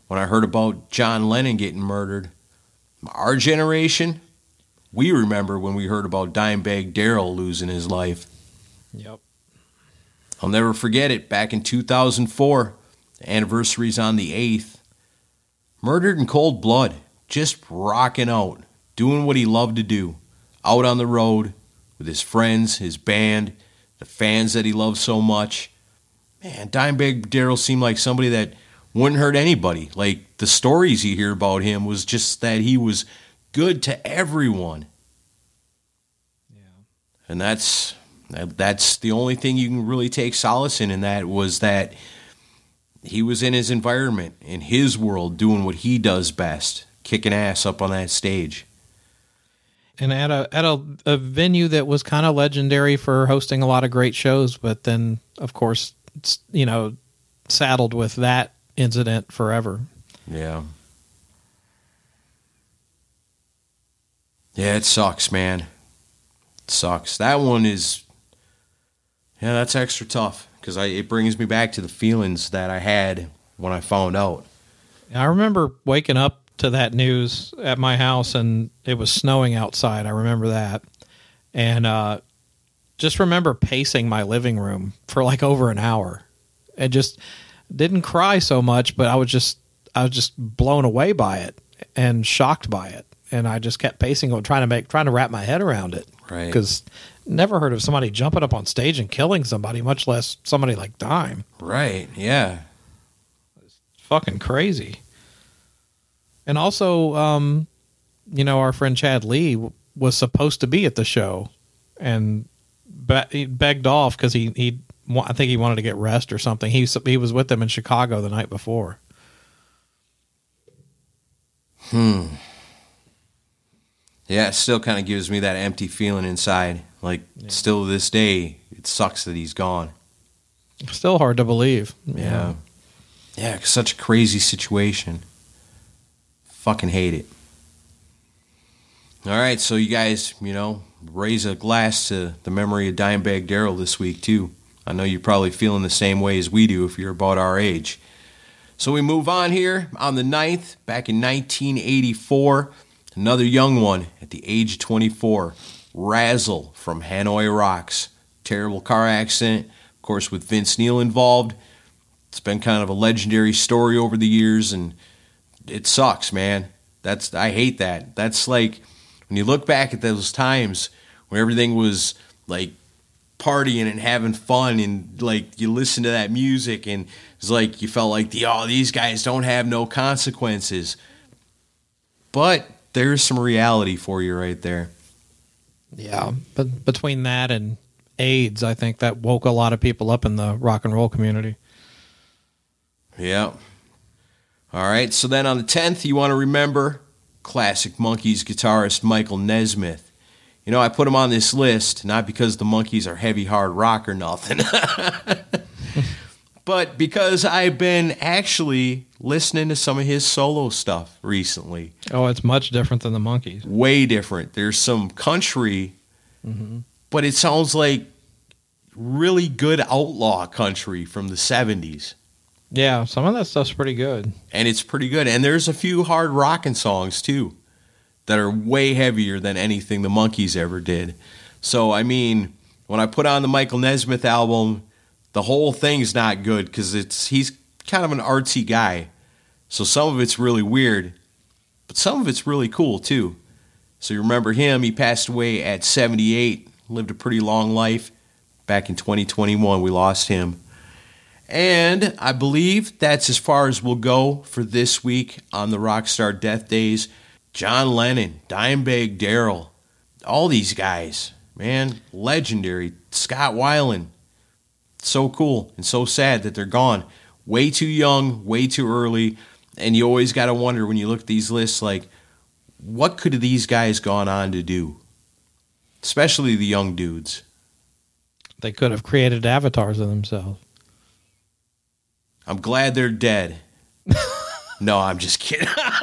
S2: when I heard about John Lennon getting murdered. Our generation, we remember when we heard about Dimebag Darrell losing his life.
S3: Yep.
S2: I'll never forget it. Back in two thousand four, the anniversary's on the eighth. Murdered in cold blood, just rocking out, doing what he loved to do, out on the road with his friends, his band, the fans that he loved so much. Man, Dimebag Darrell seemed like somebody that wouldn't hurt anybody. Like, the stories you hear about him was just that he was good to everyone.
S3: Yeah.
S2: And that's that's the only thing you can really take solace in, in that was that he was in his environment, in his world, doing what he does best, kicking ass up on that stage.
S3: And at a at a, a venue that was kind of legendary for hosting a lot of great shows, but then, of course, it's, you know, saddled with that incident forever.
S2: Yeah. Yeah, it sucks, man. It sucks. That one is, yeah, that's extra tough because I it brings me back to the feelings that I had when I found out.
S3: I remember waking up to that news at my house, and it was snowing outside. I remember that. And uh, just remember pacing my living room for like over an hour. And just didn't cry so much, but I was just I was just blown away by it and shocked by it. And I just kept pacing, trying to make trying to wrap my head around it.
S2: Right.
S3: Because never heard of somebody jumping up on stage and killing somebody, much less somebody like Dime.
S2: Right, yeah.
S3: It's fucking crazy. And also, um, you know, our friend Chad Lee w- was supposed to be at the show, and be- he begged off because he, he, wa- I think he wanted to get rest or something. He, he was with them in Chicago the night before.
S2: Hmm. Yeah, it still kind of gives me that empty feeling inside. Like, yeah. Still to this day, it sucks that he's gone.
S3: Still hard to believe.
S2: Yeah. Yeah, yeah, such a crazy situation. Fucking hate it. All right, so you guys, you know, raise a glass to the memory of Dimebag Darrell this week, too. I know you're probably feeling the same way as we do if you're about our age. So we move on here. On the ninth, back in nineteen eighty-four, another young one at the age of twenty-four, Razzle from Hanoi Rocks. Terrible car accident, of course, with Vince Neil involved. It's been kind of a legendary story over the years, and it sucks, man. That's I hate that. That's like when you look back at those times when everything was like partying and having fun, and like you listen to that music, and it's like you felt like the oh these guys don't have no consequences. But there's some reality for you right there.
S3: Yeah, but between that and AIDS, I think that woke a lot of people up in the rock and roll community.
S2: Yeah. All right, so then on the tenth, you want to remember classic Monkees guitarist Michael Nesmith. You know, I put him on this list, not because the Monkees are heavy, hard rock or nothing, but because I've been actually listening to some of his solo stuff recently.
S3: Oh, it's much different than the Monkees.
S2: Way different. There's some country, mm-hmm. but it sounds like really good outlaw country from the seventies.
S3: Yeah, some of that stuff's pretty good.
S2: And it's pretty good. And there's a few hard rockin' songs, too, that are way heavier than anything the Monkees ever did. So, I mean, when I put on the Michael Nesmith album, the whole thing's not good because it's he's kind of an artsy guy. So some of it's really weird, but some of it's really cool, too. So you remember him, he passed away at seventy-eight, lived a pretty long life. Back in twenty twenty-one, we lost him. And I believe that's as far as we'll go for this week on the Rockstar Death Days. John Lennon, Dimebag Darrell, all these guys, man, legendary. Scott Weiland, so cool and so sad that they're gone. Way too young, way too early, and you always got to wonder when you look at these lists, like, what could these guys gone on to do? Especially the young dudes.
S3: They could have created avatars of themselves.
S2: I'm glad they're dead. No, I'm just kidding.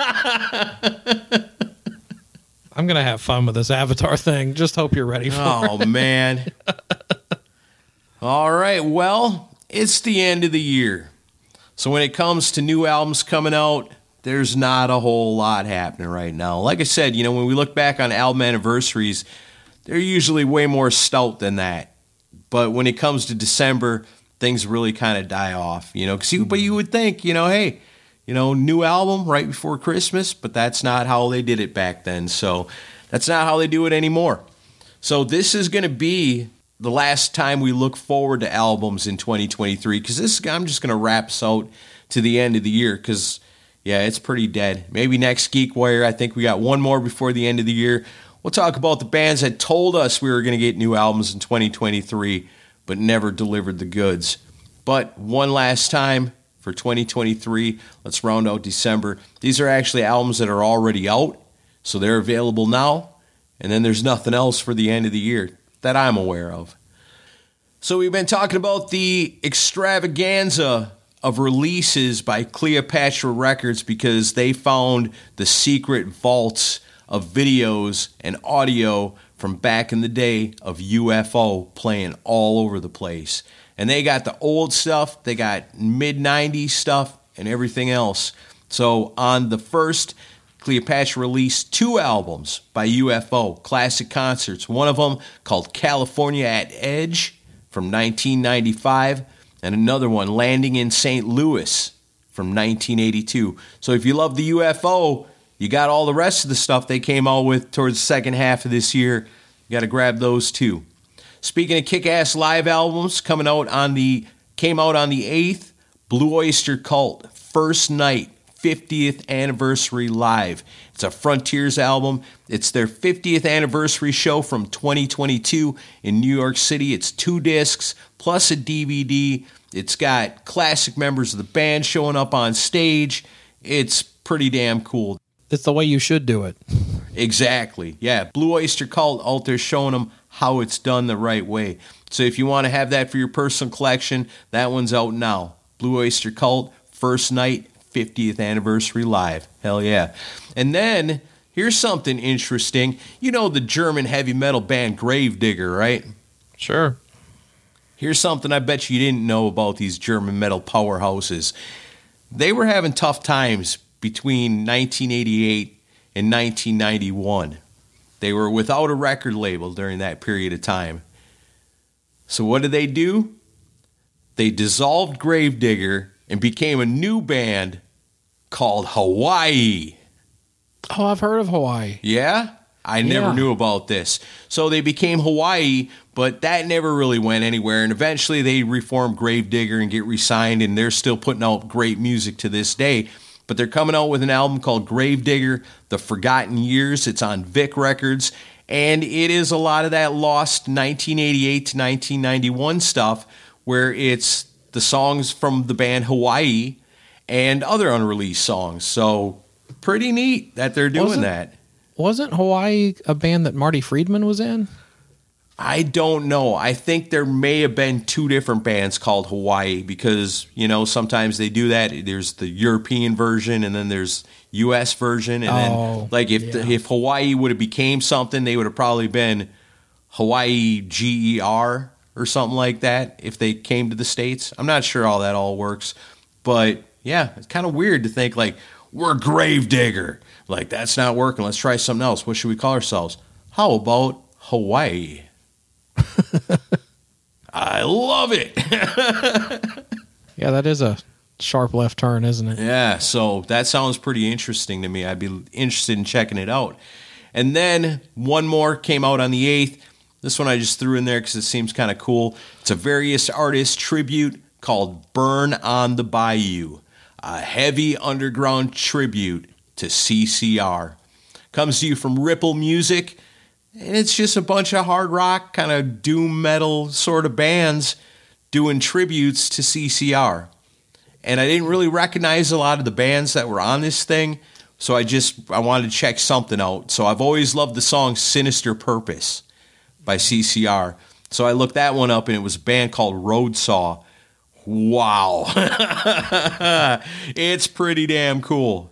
S3: I'm going to have fun with this Avatar thing. Just hope you're ready for
S2: oh,
S3: it.
S2: Oh, man. All right, well, it's the end of the year. So when it comes to new albums coming out, there's not a whole lot happening right now. Like I said, you know, when we look back on album anniversaries, they're usually way more stout than that. But when it comes to December, things really kind of die off, you know. Cause you, but you would think, you know, hey, you know, new album right before Christmas, but that's not how they did it back then. So that's not how they do it anymore. So this is going to be the last time we look forward to albums in twenty twenty-three, because this I'm just going to wrap us out to the end of the year, because, yeah, it's pretty dead. Maybe next GeekWire, I think we got one more before the end of the year. We'll talk about the bands that told us we were going to get new albums in twenty twenty-three, but never delivered the goods. But one last time for twenty twenty-three, let's round out December. These are actually albums that are already out, so they're available now. And then there's nothing else for the end of the year that I'm aware of. So we've been talking about the extravaganza of releases by Cleopatra Records, because they found the secret vaults of videos and audio from back in the day of U F O playing all over the place. And they got the old stuff, they got mid nineties stuff, and everything else. So on the first, Cleopatra released two albums by U F O, classic concerts. One of them called California at Edge from nineteen ninety-five, and another one, Landing in Saint Louis from nineteen eighty-two. So if you love the U F O, you got all the rest of the stuff they came out with towards the second half of this year. You got to grab those too. Speaking of kick-ass live albums, coming out on the came out on the eighth, Blue Oyster Cult, First Night, fiftieth Anniversary Live. It's a Frontiers album. It's their fiftieth anniversary show from twenty twenty-two in New York City. It's two discs plus a D V D. It's got classic members of the band showing up on stage. It's pretty damn cool.
S3: It's the way you should do it.
S2: Exactly. Yeah, Blue Oyster Cult out there showing them how it's done the right way. So if you want to have that for your personal collection, that one's out now. Blue Oyster Cult, First Night, fiftieth Anniversary Live. Hell yeah. And then, here's something interesting. You know the German heavy metal band Gravedigger, right?
S3: Sure.
S2: Here's something I bet you didn't know about these German metal powerhouses. They were having tough times between nineteen eighty-eight and nineteen ninety-one. They were without a record label during that period of time. So what did they do? They dissolved Gravedigger and became a new band called Hawaii.
S3: Oh, I've heard of Hawaii.
S2: Yeah? I never
S3: Yeah.
S2: knew about this. So they became Hawaii, but that never really went anywhere. And eventually they reformed Gravedigger and get re-signed, and they're still putting out great music to this day. But they're coming out with an album called Gravedigger, The Forgotten Years. It's on Vic Records. And it is a lot of that lost nineteen eighty-eight to nineteen ninety-one stuff, where it's the songs from the band Hawaii and other unreleased songs. So pretty neat that they're doing
S3: Wasn't-
S2: that.
S3: Wasn't Hawaii a band that Marty Friedman was in?
S2: I don't know. I think there may have been two different bands called Hawaii, because, you know, sometimes they do that. There's the European version and then there's U S version. And
S3: Oh,
S2: then, like, if
S3: yeah.
S2: the, if Hawaii would have became something, they would have probably been Hawaii G E R or something like that if they came to the States. I'm not sure how that all works. But, yeah, it's kind of weird to think, like, we're Gravedigger. Like, that's not working. Let's try something else. What should we call ourselves? How about Hawaii? I love it.
S3: Yeah, that is a sharp left turn, isn't it?
S2: Yeah, so that sounds pretty interesting to me. I'd be interested in checking it out. And then one more came out on the eighth. This one I just threw in there because it seems kind of cool. It's a various artist tribute called Burn on the Bayou, a heavy underground tribute to C C R. Comes to you from Ripple Music. And it's just a bunch of hard rock, kind of doom metal sort of bands doing tributes to C C R. And I didn't really recognize a lot of the bands that were on this thing, so I just I wanted to check something out. So I've always loved the song Sinister Purpose by C C R. So I looked that one up, and it was a band called Roadsaw. Wow. It's pretty damn cool.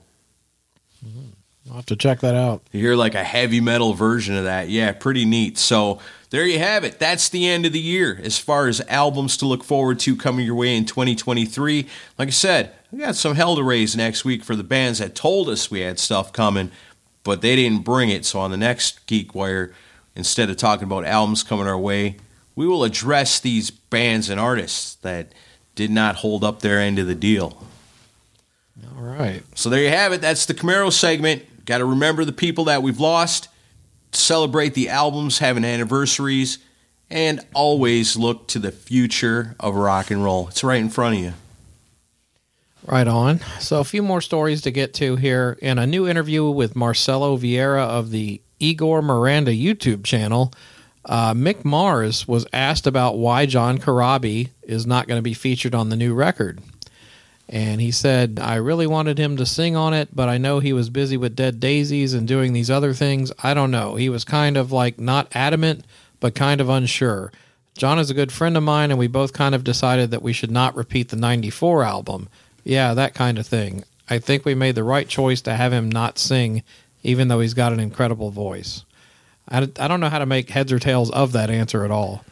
S3: I'll have to check that out.
S2: You hear like a heavy metal version of that. Yeah, pretty neat. So there you have it. That's the end of the year as far as albums to look forward to coming your way in twenty twenty-three. Like I said, we got some hell to raise next week for the bands that told us we had stuff coming, but they didn't bring it. So on the next Geek Wire, instead of talking about albums coming our way, we will address these bands and artists that did not hold up their end of the deal.
S3: All right.
S2: So there you have it. That's the Camaro segment. Got to remember the people that we've lost, celebrate the albums having anniversaries, and always look to the future of rock and roll. It's right in front of you.
S3: Right on. So a few more stories to get to here. In a new interview with Marcelo Vieira of the Igor Miranda YouTube channel, uh, Mick Mars was asked about why John Corabi is not going to be featured on the new record. And he said, I really wanted him to sing on it, but I know he was busy with Dead Daisies and doing these other things. I don't know. He was kind of like not adamant, but kind of unsure. John is a good friend of mine, and we both kind of decided that we should not repeat the ninety-four album. Yeah, that kind of thing. I think we made the right choice to have him not sing, even though he's got an incredible voice. I, I don't know how to make heads or tails of that answer at all.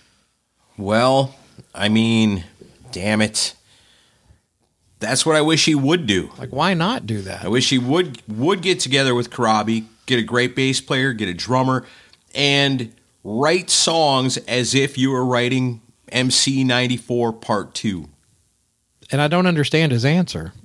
S2: Well, I mean, damn it. That's what I wish he would do.
S3: Like, why not do that?
S2: I wish he would would get together with Corabi, get a great bass player, get a drummer, and write songs as if you were writing M C ninety-four Part two.
S3: And I don't understand his answer.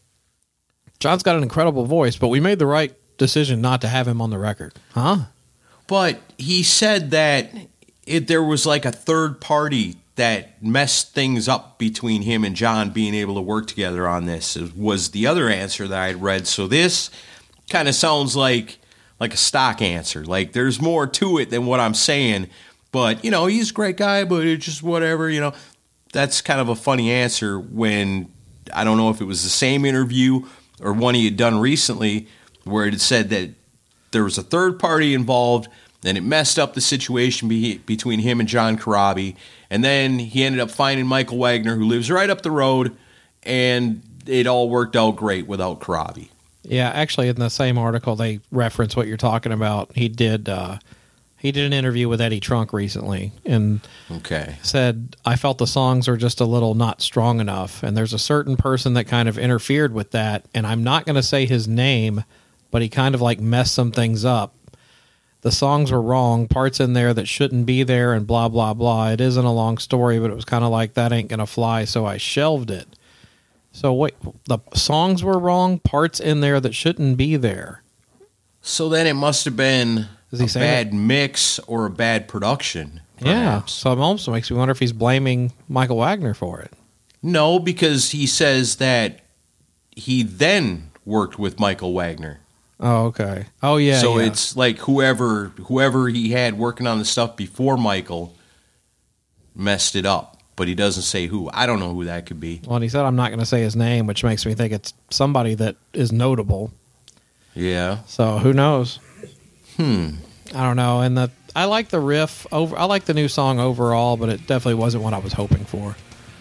S3: John's got an incredible voice, but we made the right decision not to have him on the record. Huh?
S2: But he said that it, there was like a third party that messed things up between him and John being able to work together on this, was the other answer that I had read. So this kind of sounds like like a stock answer. Like there's more to it than what I'm saying. But, you know, he's a great guy, but it's just whatever, you know. That's kind of a funny answer when, I don't know if it was the same interview or one he had done recently where it had said that there was a third party involved and it messed up the situation be- between him and John Corabi. And then he ended up finding Michael Wagner, who lives right up the road, and it all worked out great without Corabi.
S3: Yeah, actually, in the same article, they reference what you're talking about. He did uh, he did an interview with Eddie Trunk recently, and
S2: okay.
S3: said, I felt the songs are just a little not strong enough, and there's a certain person that kind of interfered with that, and I'm not going to say his name, but he kind of like messed some things up. The songs were wrong, parts in there that shouldn't be there, and blah, blah, blah. It isn't a long story, but it was kind of like, that ain't going to fly, so I shelved it. So wait, the songs were wrong, parts in there that shouldn't be there.
S2: So then it must have been
S3: Is he
S2: a
S3: saying
S2: bad
S3: it?
S2: mix or a bad production.
S3: Yeah,
S2: perhaps.
S3: so it almost makes me wonder if he's blaming Michael Wagner for it.
S2: No, because he says that he then worked with Michael Wagner.
S3: Oh, okay. Oh, yeah,
S2: So
S3: yeah.
S2: it's like whoever whoever he had working on the stuff before Michael messed it up, but he doesn't say who. I don't know who that could be.
S3: Well, and he said I'm not going to say his name, which makes me think it's somebody that is notable.
S2: Yeah.
S3: So who knows?
S2: Hmm.
S3: I don't know. And the I like the riff over. I like the new song overall, but it definitely wasn't what I was hoping for.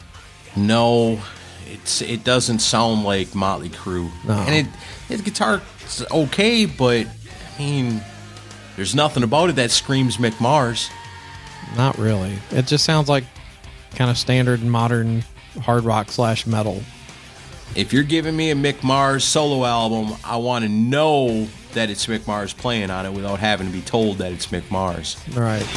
S2: No, it's it doesn't sound like Motley Crue.
S3: No.
S2: And it his guitar's okay, but I mean, there's nothing about it that screams Mick Mars.
S3: Not really. It just sounds like kind of standard modern hard rock slash metal.
S2: If you're giving me a Mick Mars solo album, I want to know that it's Mick Mars playing on it without having to be told that it's Mick Mars.
S3: Right.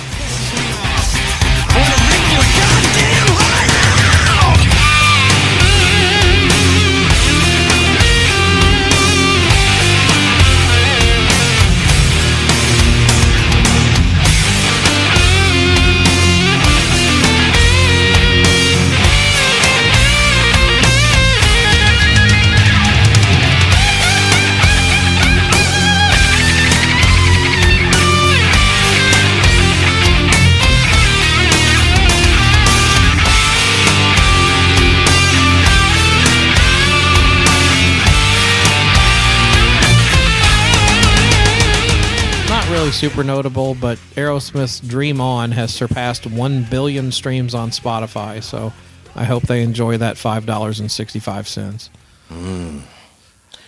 S3: Super notable, but Aerosmith's Dream On has surpassed one billion streams on Spotify, so I hope they enjoy that five dollars and sixty-five cents.
S2: Mm.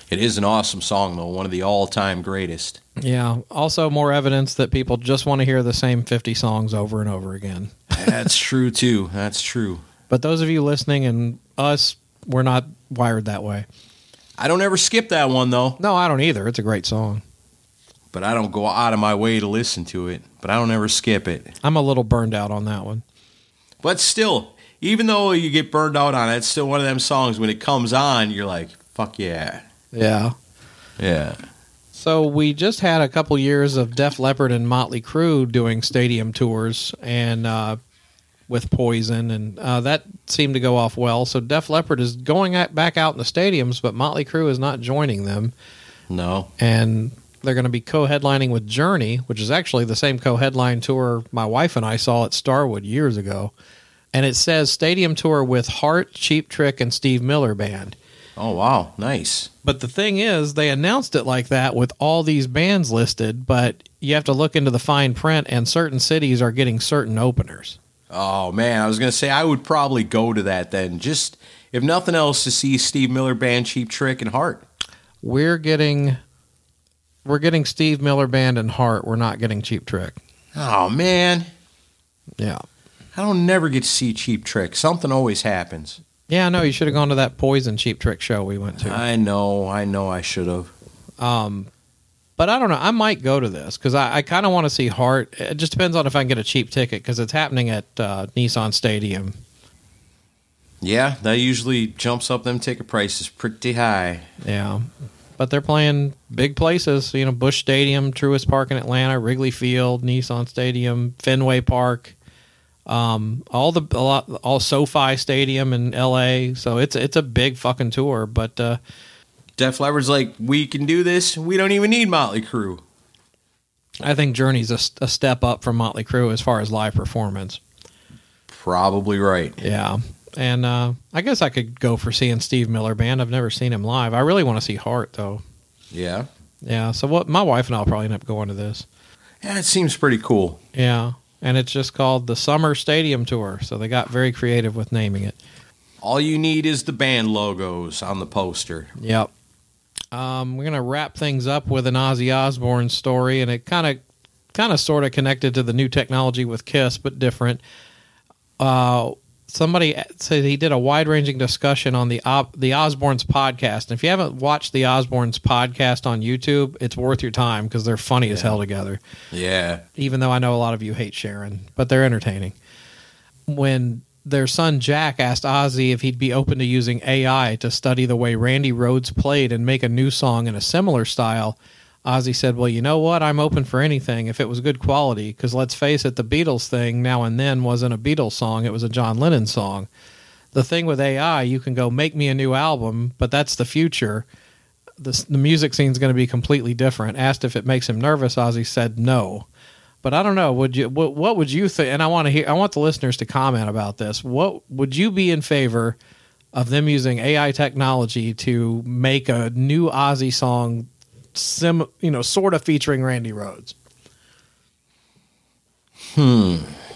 S2: It is an awesome song, though. One of the all-time greatest.
S3: Yeah. Also, more evidence that people just want to hear the same fifty songs over and over again.
S2: That's true, too. That's true.
S3: But those of you listening and us, we're not wired that way.
S2: I don't ever skip that one, though.
S3: No, I don't either. It's a great song.
S2: But I don't go out of my way to listen to it. But I don't ever skip it.
S3: I'm a little burned out on that one.
S2: But still, even though you get burned out on it, it's still one of them songs when it comes on, you're like, fuck yeah.
S3: Yeah.
S2: Yeah.
S3: So we just had a couple years of Def Leppard and Motley Crue doing stadium tours and uh, with Poison, and uh, that seemed to go off well. So Def Leppard is going at, back out in the stadiums, but Motley Crue is not joining them.
S2: No.
S3: And they're going to be co-headlining with Journey, which is actually the same co-headline tour my wife and I saw at Starwood years ago. And it says stadium tour with Heart, Cheap Trick, and Steve Miller Band.
S2: Oh, wow. Nice.
S3: But the thing is, they announced it like that with all these bands listed, but you have to look into the fine print, and certain cities are getting certain openers.
S2: Oh, man. I was going to say, I would probably go to that then. Just, if nothing else, to see Steve Miller Band, Cheap Trick, and Heart.
S3: We're getting we're getting Steve Miller Band and Heart. We're not getting Cheap Trick.
S2: Oh, man.
S3: Yeah.
S2: I don't never get to see Cheap Trick. Something always happens.
S3: Yeah, I know. You should have gone to that Poison Cheap Trick show we went to.
S2: I know. I know I should have.
S3: Um, but I don't know. I might go to this because I, I kind of want to see Heart. It just depends on if I can get a cheap ticket because it's happening at uh, Nissan Stadium.
S2: Yeah, that usually jumps up them ticket prices pretty high.
S3: Yeah. But they're playing big places. You know, Busch Stadium, Truist Park in Atlanta, Wrigley Field, Nissan Stadium, Fenway Park. Um, all the a lot, all SoFi Stadium in L A. So it's it's a big fucking tour. But uh,
S2: Def Leppard's like, we can do this. We don't even need Motley Crue.
S3: I think Journey's a, a step up from Motley Crue as far as live performance.
S2: Probably right.
S3: Yeah, and uh, I guess I could go for seeing Steve Miller Band. I've never seen him live. I really want to see Heart though.
S2: Yeah.
S3: Yeah. So what? My wife and I'll probably end up going to this.
S2: Yeah, it seems pretty cool.
S3: Yeah. And it's just called the Summer Stadium Tour, so they got very creative with naming it.
S2: All you need is the band logos on the poster.
S3: Yep. Um, we're going to wrap things up with an Ozzy Osbourne story, and it kind of kind of sort of connected to the new technology with Kiss, but different. Uh, somebody said he did a wide-ranging discussion on the Op- the Osbournes podcast. And if you haven't watched the Osbournes podcast on YouTube, it's worth your time because they're funny yeah. as hell together.
S2: Yeah.
S3: Even though I know a lot of you hate Sharon, but they're entertaining. When their son Jack asked Ozzy if he'd be open to using A I to study the way Randy Rhoads played and make a new song in a similar style, Ozzy said, well, you know what? I'm open for anything if it was good quality, because let's face it, the Beatles thing Now and Then wasn't a Beatles song. It was a John Lennon song. The thing with A I, you can go make me a new album, but that's the future. The, the music scene's going to be completely different. Asked if it makes him nervous, Ozzy said no. But I don't know. Would you? What, what would you think? And I want to hear. I want the listeners to comment about this. What would you be in favor of them using A I technology to make a new Ozzy song, sim, you know, sort of featuring Randy Rhoads?
S2: Hmm.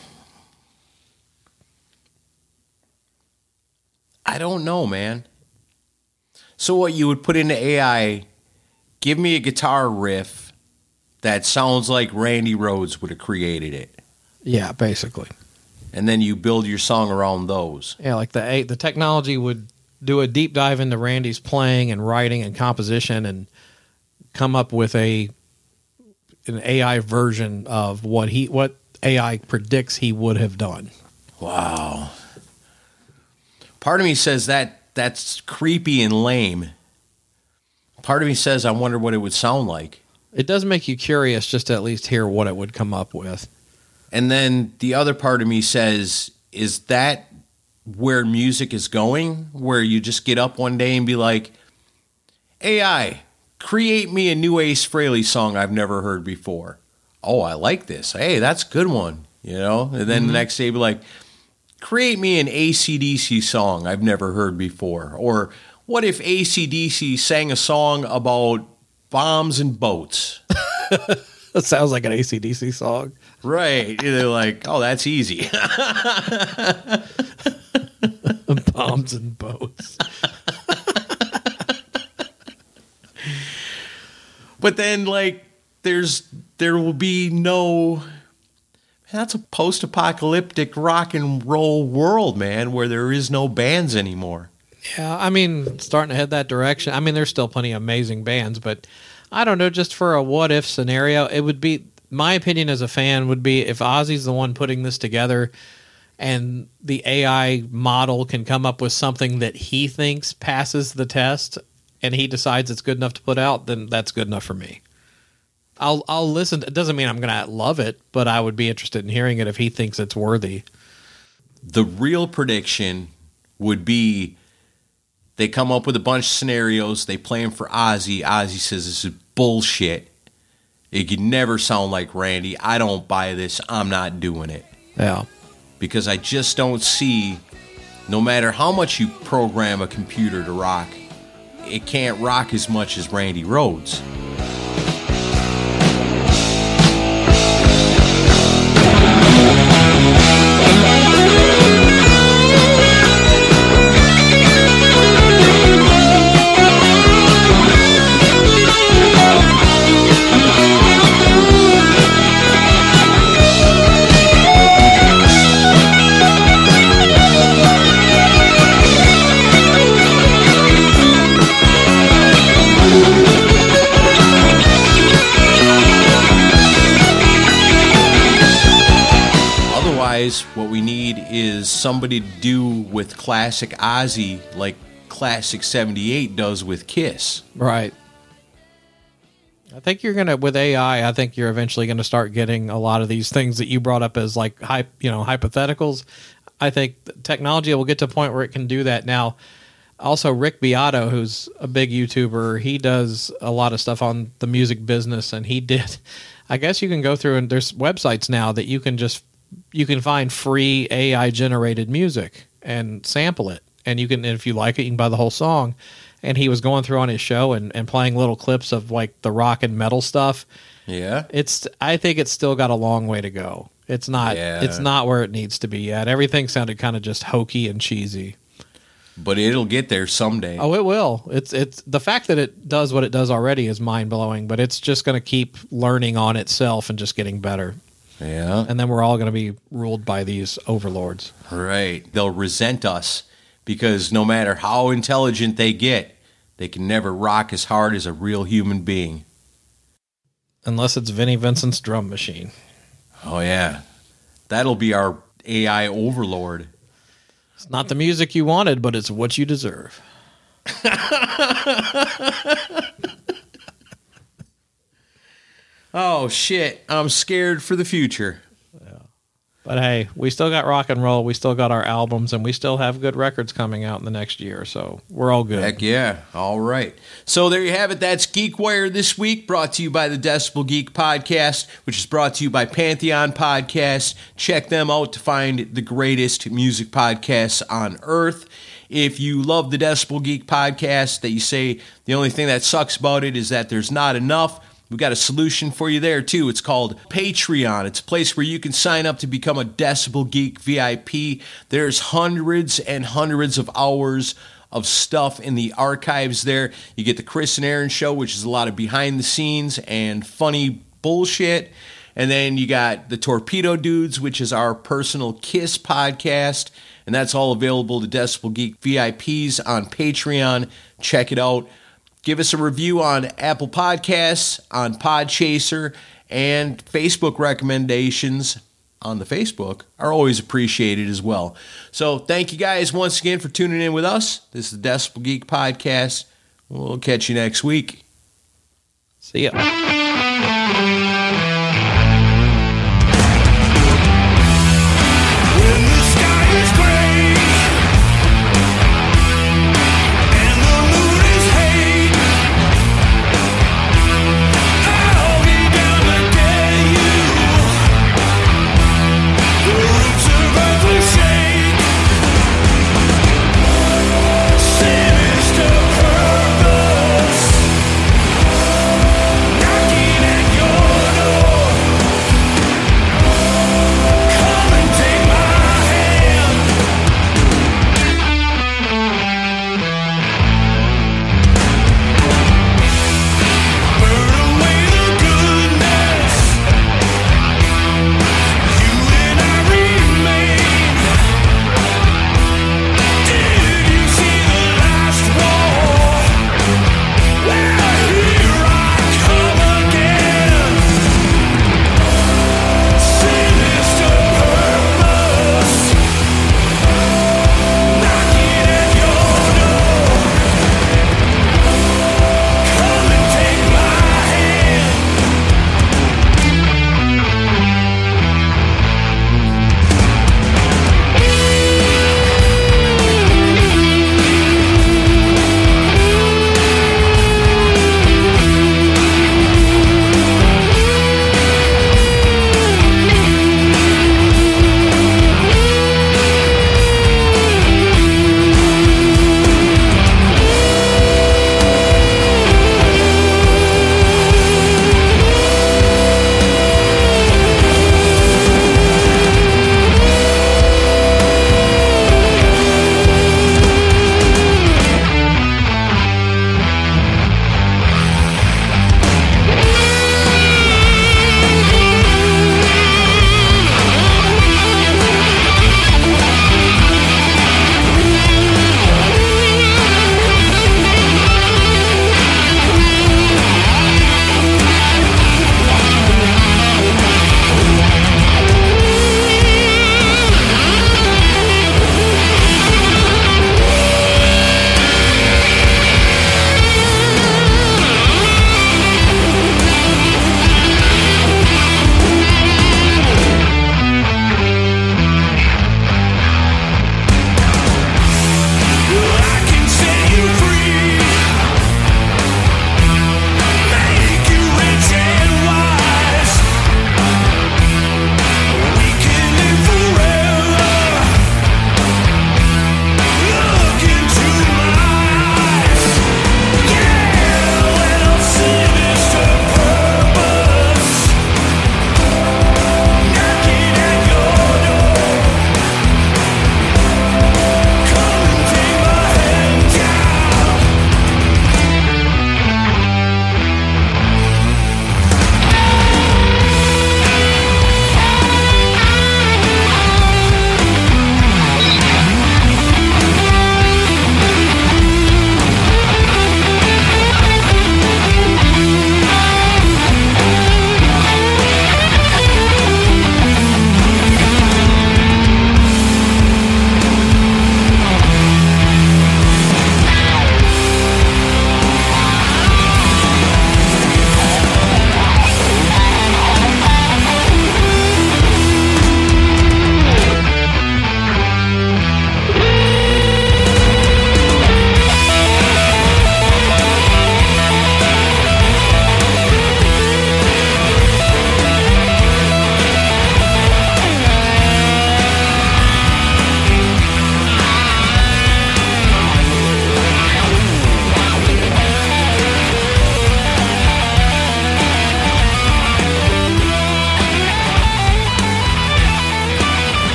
S2: I don't know, man. So what you would put into A I? Give me a guitar riff that sounds like Randy Rhoads would have created it.
S3: Yeah, basically.
S2: And then you build your song around those.
S3: Yeah, like the the technology would do a deep dive into Randy's playing and writing and composition and come up with a an A I version of what he what A I predicts he would have done.
S2: Wow. Part of me says that that's creepy and lame. Part of me says I wonder what it would sound like.
S3: It does make you curious just to at least hear what it would come up with.
S2: And then the other part of me says, is that where music is going? Where you just get up one day and be like, A I, create me a new Ace Frehley song I've never heard before. Oh, I like this. Hey, that's a good one. You know? And then mm-hmm. the next day be like, create me an A C D C song I've never heard before. Or what if A C D C sang a song about bombs and boats?
S3: That sounds like an A C D C song.
S2: Right. They're like, oh, that's easy.
S3: Bombs and boats.
S2: But then, like, there's there will be no... That's a post-apocalyptic rock and roll world, man, where there is no bands anymore.
S3: Yeah, I mean, starting to head that direction. I mean, there's still plenty of amazing bands, but I don't know, just for a what-if scenario, it would be, my opinion as a fan would be if Ozzy's the one putting this together and the A I model can come up with something that he thinks passes the test and he decides it's good enough to put out, then that's good enough for me. I'll I'll listen. It doesn't mean I'm going to love it, but I would be interested in hearing it if he thinks it's worthy.
S2: The real prediction would be they come up with a bunch of scenarios. They play them for Ozzy. Ozzy says this is bullshit. It could never sound like Randy. I don't buy this. I'm not doing it.
S3: Yeah.
S2: Because I just don't see, no matter how much you program a computer to rock, it can't rock as much as Randy Rhoads. What we need is somebody to do with classic Ozzy like Classic seventy-eight does with Kiss.
S3: Right. I think you're going to, with A I, I think you're eventually going to start getting a lot of these things that you brought up as like, hype, you know, hypotheticals. I think technology will get to a point where it can do that. Now, also Rick Beato, who's a big YouTuber, he does a lot of stuff on the music business, and he did, I guess you can go through and there's websites now that you can just you can find free A I generated music and sample it. And you can, if you like it, you can buy the whole song. And he was going through on his show and, and playing little clips of like the rock and metal stuff.
S2: Yeah.
S3: It's, I think it's still got a long way to go. It's not,
S2: yeah.
S3: it's not where it needs to be yet. Everything sounded kind of just hokey and cheesy.
S2: But it'll get there someday.
S3: Oh, it will. It's, it's the fact that it does what it does already is mind blowing, but it's just going to keep learning on itself and just getting better.
S2: Yeah.
S3: And then we're all going to be ruled by these overlords.
S2: Right. They'll resent us because no matter how intelligent they get, they can never rock as hard as a real human being.
S3: Unless it's Vinnie Vincent's drum machine.
S2: Oh, yeah. That'll be our A I overlord.
S3: It's not the music you wanted, but it's what you deserve.
S2: Oh, shit. I'm scared for the future.
S3: Yeah. But hey, we still got rock and roll. We still got our albums, and we still have good records coming out in the next year. So we're all good.
S2: Heck yeah. All right. So there you have it. That's GeekWire this week, brought to you by the Decibel Geek Podcast, which is brought to you by Pantheon Podcasts. Check them out to find the greatest music podcasts on earth. If you love the Decibel Geek Podcast, that you say the only thing that sucks about it is that there's not enough, we've got a solution for you there, too. It's called Patreon. It's a place where you can sign up to become a Decibel Geek V I P. There's hundreds and hundreds of hours of stuff in the archives there. You get the Chris and Aaron Show, which is a lot of behind the scenes and funny bullshit. And then you got the Torpedo Dudes, which is our personal Kiss podcast. And that's all available to Decibel Geek V I Ps on Patreon. Check it out. Give us a review on Apple Podcasts, on Podchaser, and Facebook recommendations on the Facebook are always appreciated as well. So thank you guys once again for tuning in with us. This is the Decibel Geek Podcast. We'll catch you next week.
S3: See ya. Knocking at your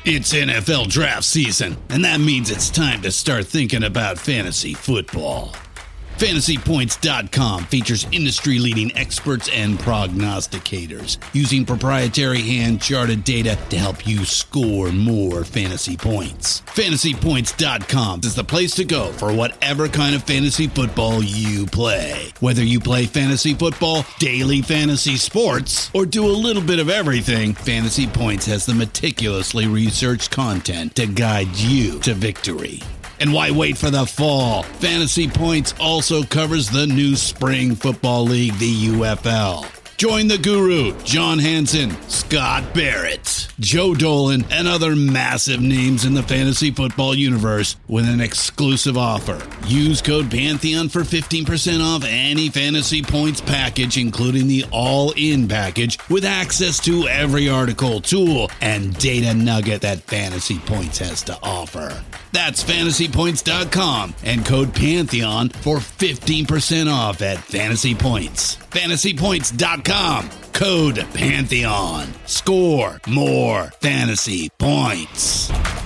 S7: It's N F L draft season, and that means it's time to start thinking about fantasy football. Fantasy Points dot com features industry-leading experts and prognosticators using proprietary hand-charted data to help you score more fantasy points. Fantasy Points dot com is the place to go for whatever kind of fantasy football you play. Whether you play fantasy football, daily fantasy sports, or do a little bit of everything, Fantasy Points has the meticulously researched content to guide you to victory. And why wait for the fall? Fantasy Points also covers the new spring football league, the U F L. Join the guru, John Hansen, Scott Barrett, Joe Dolan, and other massive names in the fantasy football universe with an exclusive offer. Use code Pantheon for fifteen percent off any Fantasy Points package, including the all-in package, with access to every article, tool, and data nugget that Fantasy Points has to offer. That's Fantasy Points dot com and code Pantheon for fifteen percent off at Fantasy Points. Fantasy Points dot com, code Pantheon. Score more fantasy points.